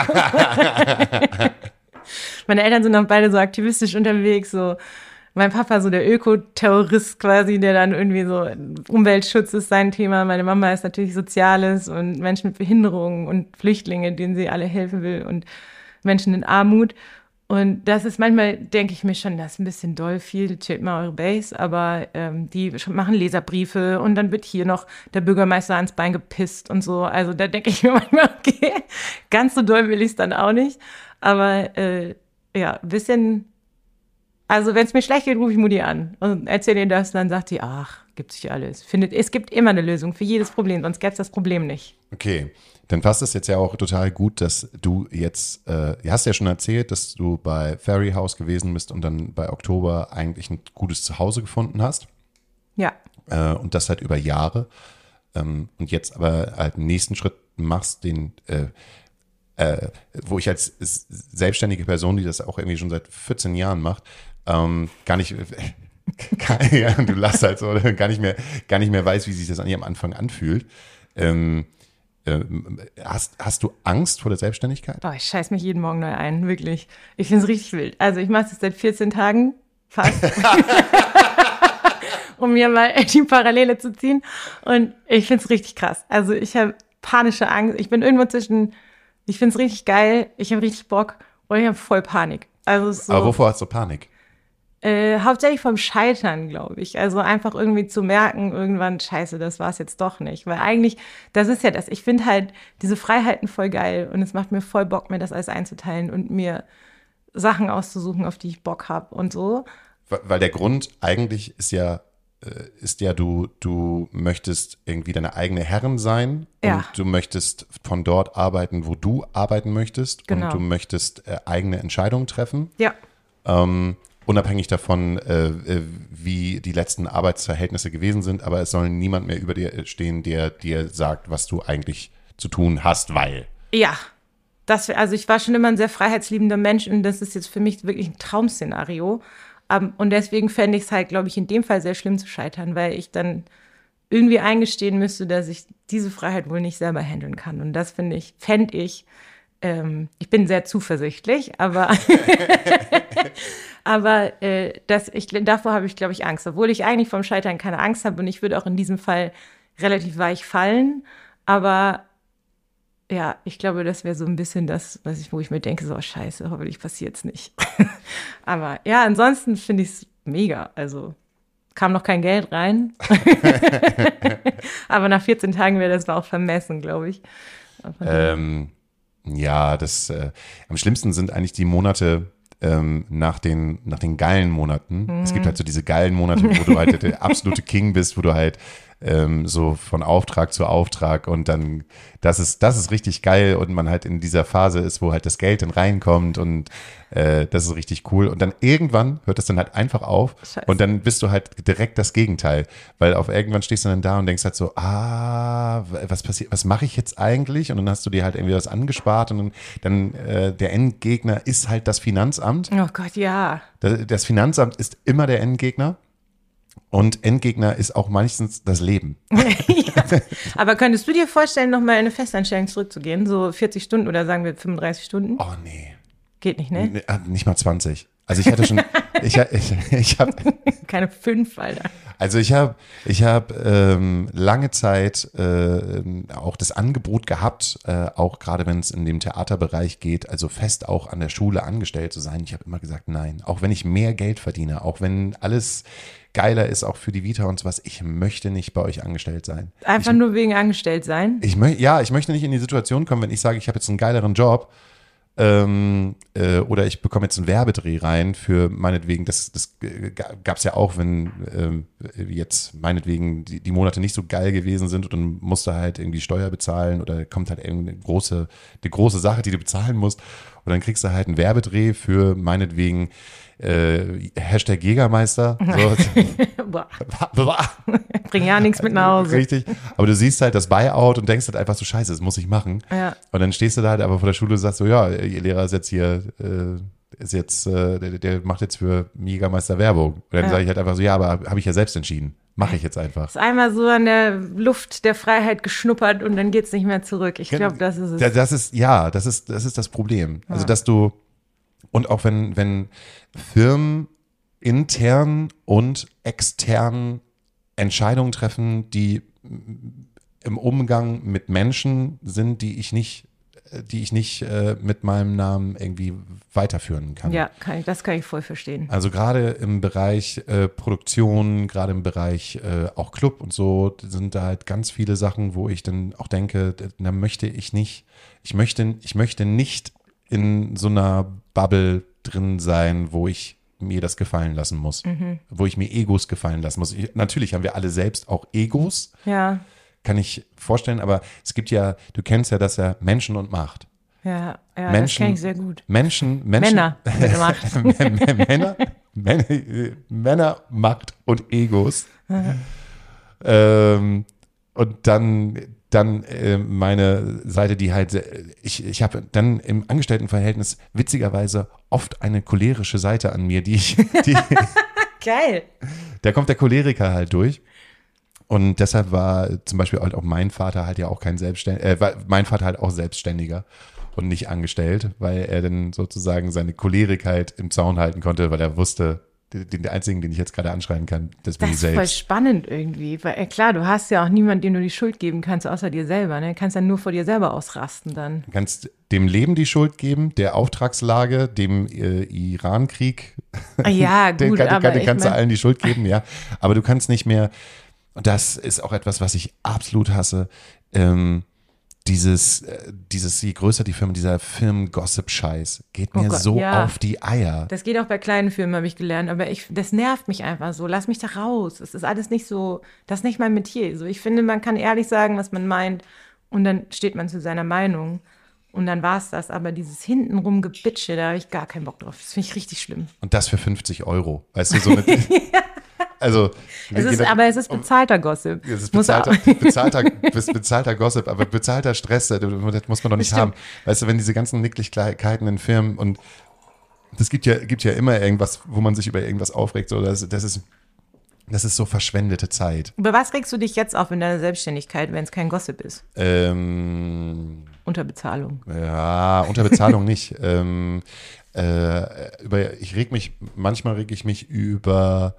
Meine Eltern sind auch beide so aktivistisch unterwegs, so mein Papa so der Ökoterrorist quasi, der dann irgendwie so, Umweltschutz ist sein Thema. Meine Mama ist natürlich Soziales und Menschen mit Behinderungen und Flüchtlinge, denen sie alle helfen will und Menschen in Armut. Und das ist manchmal, denke ich mir schon, das ist ein bisschen doll viel, chillt mal eure Base, aber ähm, die machen Leserbriefe und dann wird hier noch der Bürgermeister ans Bein gepisst und so. Also da denke ich mir manchmal, okay, ganz so doll will ich es dann auch nicht. Aber äh, ja, ein bisschen. Also wenn es mir schlecht geht, rufe ich Mutti an und erzähle ihr das, dann sagt sie, ach, gibt sich alles. Findet, es gibt immer eine Lösung für jedes Problem, sonst gäbe es das Problem nicht. Okay, dann passt es jetzt ja auch total gut, dass du jetzt, äh, du hast ja schon erzählt, dass du bei Fairy House gewesen bist und dann bei Oktober eigentlich ein gutes Zuhause gefunden hast. Ja. Äh, und das halt über Jahre. Ähm, und jetzt aber halt einen nächsten Schritt machst, den äh, Äh, wo ich als selbstständige Person, die das auch irgendwie schon seit vierzehn Jahren macht, ähm, gar nicht, gar, ja, du lachst halt so, gar nicht mehr, gar nicht mehr weiß, wie sich das an ihrem Anfang anfühlt. Ähm, äh, hast, hast du Angst vor der Selbstständigkeit? Boah, ich scheiß mich jeden Morgen neu ein, wirklich. Ich finde es richtig wild. Also ich mache es seit vierzehn Tagen, fast. Um mir mal die Parallele zu ziehen. Und ich finde es richtig krass. Also ich habe panische Angst. Ich bin irgendwo zwischen, ich finde es richtig geil, ich habe richtig Bock und ich habe voll Panik. Also so, aber wovor hast du Panik? Äh, hauptsächlich vom Scheitern, glaube ich. Also einfach irgendwie zu merken, irgendwann, scheiße, das war es jetzt doch nicht. Weil eigentlich, das ist ja das, ich finde halt diese Freiheiten voll geil und es macht mir voll Bock, mir das alles einzuteilen und mir Sachen auszusuchen, auf die ich Bock habe und so. weil der Grund eigentlich ist ja, ist ja, du, du möchtest irgendwie deine eigene Herrin sein Ja. und du möchtest von dort arbeiten, wo du arbeiten möchtest Genau. und du möchtest äh, eigene Entscheidungen treffen, Ja, ähm, unabhängig davon, äh, äh, wie die letzten Arbeitsverhältnisse gewesen sind, aber es soll niemand mehr über dir stehen, der dir sagt, was du eigentlich zu tun hast, weil. ja. Das, also ich war schon immer ein sehr freiheitsliebender Mensch und das ist jetzt für mich wirklich ein Traum-Szenario. Um, und deswegen fände ich es halt, glaube ich, in dem Fall sehr schlimm zu scheitern, weil ich dann irgendwie eingestehen müsste, dass ich diese Freiheit wohl nicht selber handeln kann. Und das finde ich, fände ich, ähm, ich bin sehr zuversichtlich, aber, aber äh, das, ich, davor habe ich, glaube ich, Angst. Obwohl ich eigentlich vom Scheitern keine Angst habe und ich würde auch in diesem Fall relativ weich fallen. Aber ja, ich glaube, das wäre so ein bisschen das, was ich, wo ich mir denke, so, scheiße, hoffentlich passiert es nicht. Aber ja, ansonsten finde ich es mega. Also kam noch kein Geld rein. Aber nach vierzehn Tagen wäre das auch vermessen, glaube ich. Ähm, ja, das äh, am schlimmsten sind eigentlich die Monate ähm, nach den nach den geilen Monaten. Mhm. Es gibt halt so diese geilen Monate, wo du halt der absolute King bist, wo du halt ähm, so von Auftrag zu Auftrag und dann, das ist, das ist richtig geil und man halt in dieser Phase ist, wo halt das Geld dann reinkommt und äh, das ist richtig cool und dann irgendwann hört das dann halt einfach auf. Scheiße. Und dann bist du halt direkt das Gegenteil, weil auf irgendwann stehst du dann da und denkst halt so, ah, was passiert, was mache ich jetzt eigentlich? Und dann hast du dir halt irgendwie was angespart und dann, dann äh, der Endgegner ist halt das Finanzamt. Oh Gott, ja. Das, das Finanzamt ist immer der Endgegner. Und Endgegner ist auch meistens das Leben. Ja. Aber könntest du dir vorstellen, nochmal in eine Festanstellung zurückzugehen? So vierzig Stunden oder sagen wir fünfunddreißig Stunden? Oh, nee. Geht nicht, ne? Nee, nicht mal zwanzig. Also ich hatte schon, ich, ich, ich habe keine fünf, Alter. Also ich habe ich hab, ähm, lange Zeit äh, auch das Angebot gehabt, äh, auch gerade wenn es in dem Theaterbereich geht, also fest auch an der Schule angestellt zu sein. Ich habe immer gesagt, nein, auch wenn ich mehr Geld verdiene, auch wenn alles geiler ist, auch für die Vita und sowas, ich möchte nicht bei euch angestellt sein. Einfach ich, nur wegen angestellt sein? Ich mö- ja, ich möchte nicht in die Situation kommen, wenn ich sage, ich habe jetzt einen geileren Job, Ähm, äh, oder ich bekomme jetzt einen Werbedreh rein für meinetwegen, das, das gab es ja auch, wenn ähm, jetzt meinetwegen die, die Monate nicht so geil gewesen sind und dann musst du halt irgendwie Steuer bezahlen oder kommt halt irgendeine große, eine große Sache, die du bezahlen musst und dann kriegst du halt einen Werbedreh für meinetwegen äh, Hashtag Jägermeister. So. Bring ja nichts mit nach Hause. Richtig. Aber du siehst halt das Buyout und denkst halt einfach so, scheiße, das muss ich machen. Ja. Und dann stehst du da halt aber vor der Schule und sagst so, ja, ihr Lehrer ist jetzt hier, äh, ist jetzt, äh, der, der macht jetzt für Jägermeister Werbung. Und dann ja. sage ich halt einfach so, ja, aber habe ich ja selbst entschieden. Mache ich jetzt einfach. Ist einmal so an der Luft der Freiheit geschnuppert und dann geht's nicht mehr zurück. Ich glaube, das ist es. Das ist, ja, das ist, das ist das Problem. Ja. Also, dass du, und auch wenn, wenn Firmen intern und extern Entscheidungen treffen, die im Umgang mit Menschen sind, die ich nicht, die ich nicht äh, mit meinem Namen irgendwie weiterführen kann. Ja, kann ich, das kann ich voll verstehen. Also gerade im Bereich äh, Produktion, gerade im Bereich äh, auch Club und so, sind da halt ganz viele Sachen, wo ich dann auch denke, da möchte ich nicht, ich möchte, ich möchte nicht in so einer Bubble drin sein, wo ich mir das gefallen lassen muss, mhm. wo ich mir Egos gefallen lassen muss. Ich, natürlich haben wir alle selbst auch Egos, ja. Kann ich vorstellen, aber es gibt ja, du kennst ja das ja, Menschen und Macht. Ja, ja, Menschen, das kenne ich sehr gut. Menschen, Menschen Männer mit Macht. Männer, Männer, Männer, Macht und Egos. ähm, und dann Dann äh, meine Seite, die halt, ich, ich habe dann im Angestelltenverhältnis witzigerweise oft eine cholerische Seite an mir, die ich, die, geil. Da kommt der Choleriker halt durch. Und deshalb war zum Beispiel halt auch mein Vater halt ja auch kein Selbstständiger, äh, war mein Vater halt auch Selbstständiger und nicht angestellt, weil er dann sozusagen seine Cholerigkeit im Zaun halten konnte, weil er wusste, Den, den einzigen, den ich jetzt gerade anschreien kann, das bin das ich selbst. Das ist voll spannend irgendwie, weil äh, klar, du hast ja auch niemanden, dem du die Schuld geben kannst, außer dir selber. Ne? Du kannst ja nur vor dir selber ausrasten dann. Du kannst dem Leben die Schuld geben, der Auftragslage, dem äh, Iran-Krieg. Ja, gut, den, den, aber den kannst ich mein, du allen die Schuld geben, ja. Aber du kannst nicht mehr, und das ist auch etwas, was ich absolut hasse, ähm, dieses, äh, dieses, je größer die Firma, dieser Film-Gossip-Scheiß geht mir Oh Gott, so ja. auf die Eier. Das geht auch bei kleinen Filmen, habe ich gelernt, aber ich, das nervt mich einfach so. Lass mich da raus. Es ist alles nicht so, das ist nicht mein Metier. So, ich finde, man kann ehrlich sagen, was man meint und dann steht man zu seiner Meinung und dann war es das. Aber dieses hintenrum Gebitsche, da habe ich gar keinen Bock drauf. Das finde ich richtig schlimm. Und das für fünfzig Euro. Weißt du, so eine. Also, Es ist, aber es ist bezahlter Gossip. Es ist Muss bezahlter, auch- bezahlter, bez- bezahlter Gossip, aber bezahlter Stress, das muss man doch nicht Stimmt. haben. Weißt du, wenn diese ganzen Nicklichkeiten in Firmen und das gibt ja, gibt ja immer irgendwas, wo man sich über irgendwas aufregt, so, das, das ist, das ist so verschwendete Zeit. Über was regst du dich jetzt auf in deiner Selbstständigkeit, wenn es kein Gossip ist? Ähm, Unterbezahlung. ja, unter Bezahlung nicht. Ähm, äh, über, ich reg mich, manchmal reg ich mich über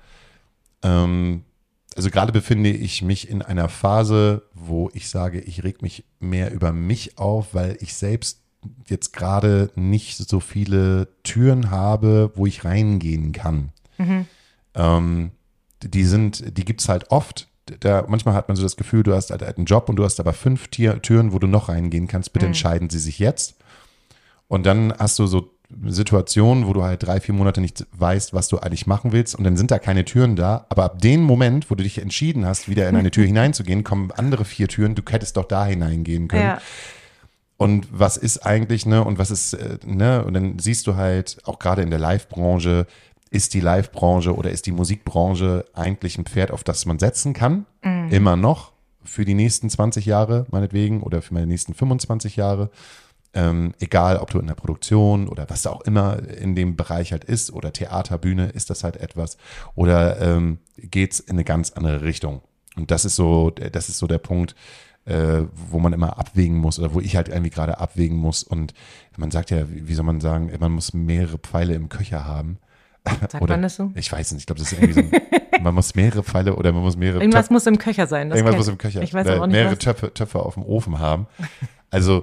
Ähm, also gerade befinde ich mich in einer Phase, wo ich sage, ich reg mich mehr über mich auf, weil ich selbst jetzt gerade nicht so viele Türen habe, wo ich reingehen kann. Mhm. Ähm, die sind, die gibt es halt oft. Da, manchmal hat man so das Gefühl, du hast halt einen Job und du hast aber fünf Tier, Türen, wo du noch reingehen kannst. Bitte Mhm. entscheiden Sie sich jetzt. Und dann hast du so Situationen, wo du halt drei, vier Monate nicht weißt, was du eigentlich machen willst und dann sind da keine Türen da, aber ab dem Moment, wo du dich entschieden hast, wieder in eine Tür hineinzugehen, kommen andere vier Türen, du hättest doch da hineingehen können. Ja. Und was ist eigentlich, ne, und was ist, äh, ne, und dann siehst du halt, auch gerade in der Live-Branche, ist die Live-Branche oder ist die Musikbranche eigentlich ein Pferd, auf das man setzen kann, Mhm. immer noch, für die nächsten zwanzig Jahre meinetwegen oder für meine nächsten fünfundzwanzig Jahre. Ähm, egal, ob du in der Produktion oder was da auch immer in dem Bereich halt ist oder Theater, Bühne, ist das halt etwas oder ähm, geht's in eine ganz andere Richtung. Und das ist so, das ist so der Punkt, äh, wo man immer abwägen muss oder wo ich halt irgendwie gerade abwägen muss. Und man sagt ja, wie wie soll man sagen, man muss mehrere Pfeile im Köcher haben. Sagt Oder, man das so? Ich weiß nicht, ich glaube, das ist irgendwie so ein, man muss mehrere Pfeile oder man muss mehrere Irgendwas Töpfe, muss im Köcher sein. Das irgendwas kenn- muss im Köcher, Ich weiß äh, aber auch nicht, mehrere was. Töpfe, Töpfe auf dem Ofen haben. Also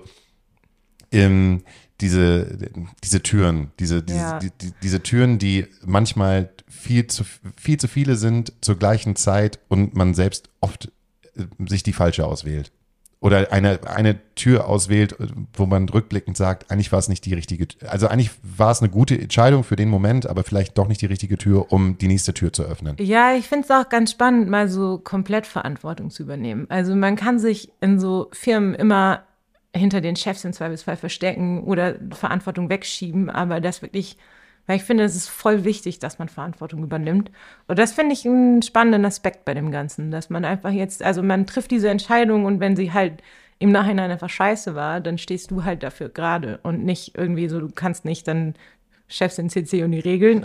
ähm, diese, diese Türen, diese, diese, Ja. die, die, diese Türen, die manchmal viel zu, viel zu viele sind zur gleichen Zeit und man selbst oft äh, sich die falsche auswählt. Oder eine, eine Tür auswählt, wo man rückblickend sagt, eigentlich war es nicht die richtige, also eigentlich war es eine gute Entscheidung für den Moment, aber vielleicht doch nicht die richtige Tür, um die nächste Tür zu öffnen. Ja, ich finde es auch ganz spannend, mal so komplett Verantwortung zu übernehmen. Also man kann sich in so Firmen immer hinter den Chefs im Zweifelsfall verstecken oder Verantwortung wegschieben, aber das wirklich, weil ich finde, es ist voll wichtig, dass man Verantwortung übernimmt. Und das finde ich einen spannenden Aspekt bei dem Ganzen, dass man einfach jetzt, also man trifft diese Entscheidung und wenn sie halt im Nachhinein einfach scheiße war, dann stehst du halt dafür gerade und nicht irgendwie so, du kannst nicht dann Chefs in C C und die Regeln.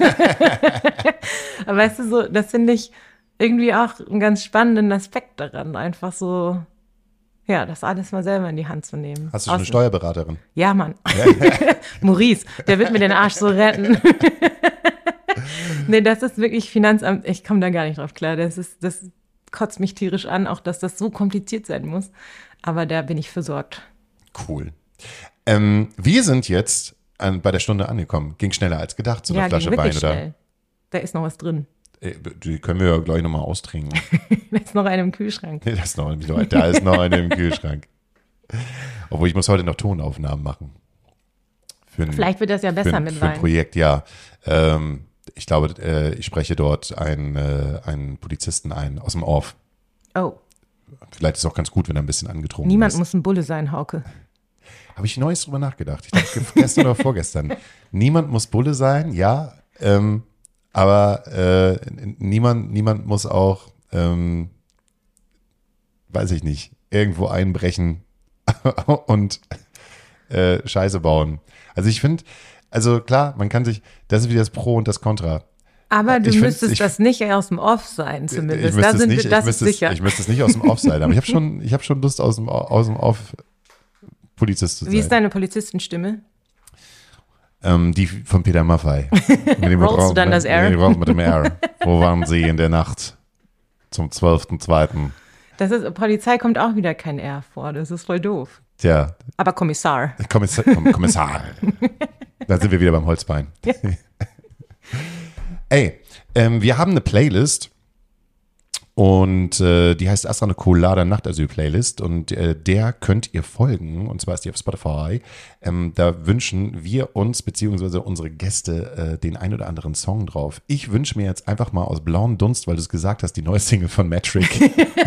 Aber weißt du, so, das finde ich irgendwie auch einen ganz spannenden Aspekt daran, einfach so, ja, das alles mal selber in die Hand zu nehmen. Hast du schon eine Außer- Steuerberaterin? Ja, Mann. Maurice, der wird mir den Arsch so retten. Nee, das ist wirklich Finanzamt, ich komme da gar nicht drauf klar. Das ist, das kotzt mich tierisch an, auch dass das so kompliziert sein muss. Aber da bin ich versorgt. Cool. Ähm, wir sind jetzt an, bei der Stunde angekommen. Ging schneller als gedacht, so eine Ja, Flasche ging Wein, wirklich oder? schnell. Da ist noch was drin. Äh, Die können wir ja gleich nochmal austrinken. Da ist noch eine im Kühlschrank. Nee, da ist noch, da ist noch eine im Kühlschrank. Obwohl, ich muss heute noch Tonaufnahmen machen. Für ein, Vielleicht wird das ja für besser ein, mit für ein Wein. Projekt, ja. Ähm, ich glaube, äh, ich spreche dort einen, äh, einen Polizisten ein aus dem Off. Oh, Vielleicht ist es auch ganz gut, wenn er ein bisschen angetrunken niemand ist. muss ein Bulle sein, Hauke. Habe ich Neues drüber nachgedacht. Ich glaube, gestern oder vorgestern. Niemand muss Bulle sein, ja. Ähm, aber äh, niemand, niemand muss auch, ähm, weiß ich nicht, irgendwo einbrechen und äh, Scheiße bauen. Also ich finde, also klar, man kann sich, das ist wieder das Pro und das Contra. Aber du Ich find- müsstest ich- das nicht aus dem Off sein, Ich zumindest. müsste Da es sind nicht, wir, das ich ist müsste es, sicher. ich müsste es nicht aus dem Off sein, aber ich habe schon, ich habe schon Lust aus dem, aus dem Off Polizist zu sein. Wie ist deine Polizistenstimme? Ähm, die von Peter Maffay. Mit dem Rollst du dann das R? Nee, roll mit dem R. Wo waren Sie in der Nacht zum zwölften zweiten? Das ist, Polizei kommt auch wieder kein R vor. Das ist voll doof. Tja, Aber Kommissar. Kommissar. Komm- Kommissar. Da sind wir wieder beim Holzbein. Ey, ähm, wir haben eine Playlist Und äh, die heißt Astra Colada Nachtasyl-Playlist und äh, der könnt ihr folgen, und zwar ist die auf Spotify. Ähm, da wünschen wir uns, beziehungsweise unsere Gäste, äh, den ein oder anderen Song drauf. Ich wünsche mir jetzt einfach mal aus blauem Dunst, weil du es gesagt hast, die neue Single von Metric.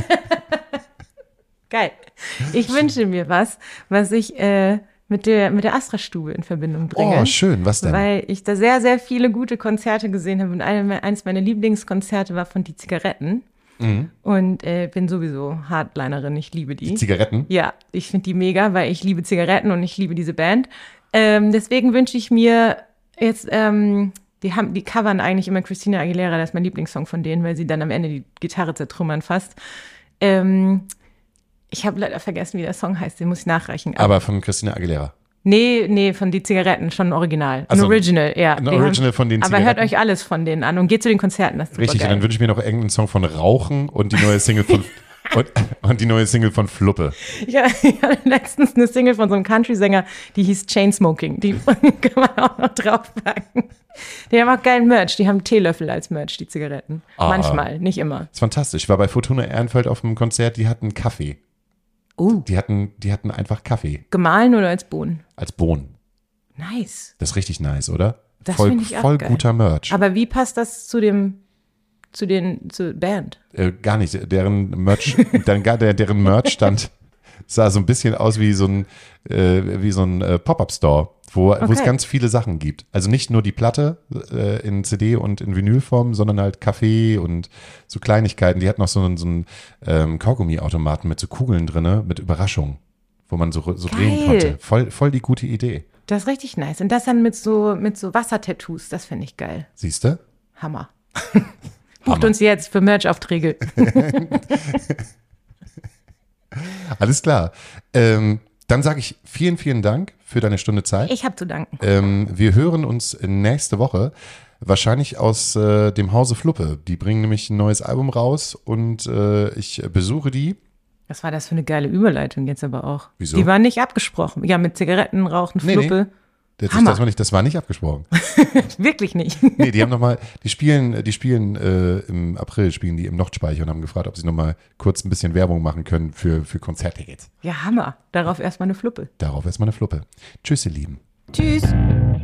Geil. Ich wünsche mir was, was ich äh, mit der, mit der Astra-Stube in Verbindung bringe. Oh, schön. Was denn? Weil ich da sehr, sehr viele gute Konzerte gesehen habe und eine, eines meiner Lieblingskonzerte war von Die Zigaretten. Mhm. Und äh, bin sowieso Hardlinerin, ich liebe die. Die Zigaretten? Ja, ich finde die mega, weil ich liebe Zigaretten und ich liebe diese Band. Ähm, deswegen wünsche ich mir jetzt, ähm, die haben, die covern eigentlich immer Christina Aguilera, das ist mein Lieblingssong von denen, weil sie dann am Ende die Gitarre zertrümmern fast. Ähm, ich habe leider vergessen, wie der Song heißt, den muss ich nachreichen. Aber, Aber von Christina Aguilera? Nee, nee, von die Zigaretten, schon ein Original. Ein also, Original, ja. Ein Original haben, von den Zigaretten. Aber hört euch alles von denen an und geht zu den Konzerten. Das ist richtig, geil. Und dann wünsche ich mir noch irgendeinen Song von Rauchen und die neue Single von und, und die neue Single von Fluppe. Ja, ich hatte letztens eine Single von so einem Country-Sänger, die hieß Chainsmoking. Die kann man auch noch draufpacken. Die haben auch geilen Merch. Die haben Teelöffel als Merch, die Zigaretten. Ah, manchmal, nicht immer. Das ist fantastisch. Ich war bei Fortuna Ehrenfeld auf einem Konzert, die hatten Kaffee. Uh. Die hatten, die hatten einfach Kaffee. Gemahlen oder als Bohnen? Als Bohnen. Nice. Das ist richtig nice, oder? Das voll finde ich auch voll geil. Guter Merch. Aber wie passt das zu dem, zu den, zur Band? Äh, gar nicht. Deren Merch, dann gar der, deren Merch stand, sah so ein bisschen aus wie so ein, äh, wie so ein äh, Pop-Up-Store, wo, okay. wo es ganz viele Sachen gibt. Also nicht nur die Platte äh, in C D und in Vinylform, sondern halt Kaffee und so Kleinigkeiten. Die hatten noch so einen, so einen ähm, Kaugummi-Automaten mit so Kugeln drin, mit Überraschung, wo man so, so drehen konnte. Voll, voll die gute Idee. Das ist richtig nice. Und das dann mit so, mit so Wassertattoos, das finde ich geil. Siehst du? Hammer. Bucht uns jetzt für Merch-Aufträge. Alles klar. Ähm, dann sage ich vielen, vielen Dank für deine Stunde Zeit. Ich habe zu danken. Ähm, wir hören uns nächste Woche, wahrscheinlich aus äh, dem Hause Fluppe. Die bringen nämlich ein neues Album raus und äh, ich besuche die. Was war das für eine geile Überleitung jetzt aber auch? Wieso? Die waren nicht abgesprochen. Ja, mit Zigaretten, Rauchen, Fluppe. Nee, nee. Das, das, war nicht, das war nicht abgesprochen. Wirklich nicht. Nee, die haben noch mal, die spielen, die spielen äh, im April, spielen die im Nordspeicher und haben gefragt, ob sie noch mal kurz ein bisschen Werbung machen können für, für Konzerttickets. Ja, Hammer. Darauf erstmal eine Fluppe. Darauf erstmal eine Fluppe. Tschüss, ihr Lieben. Tschüss.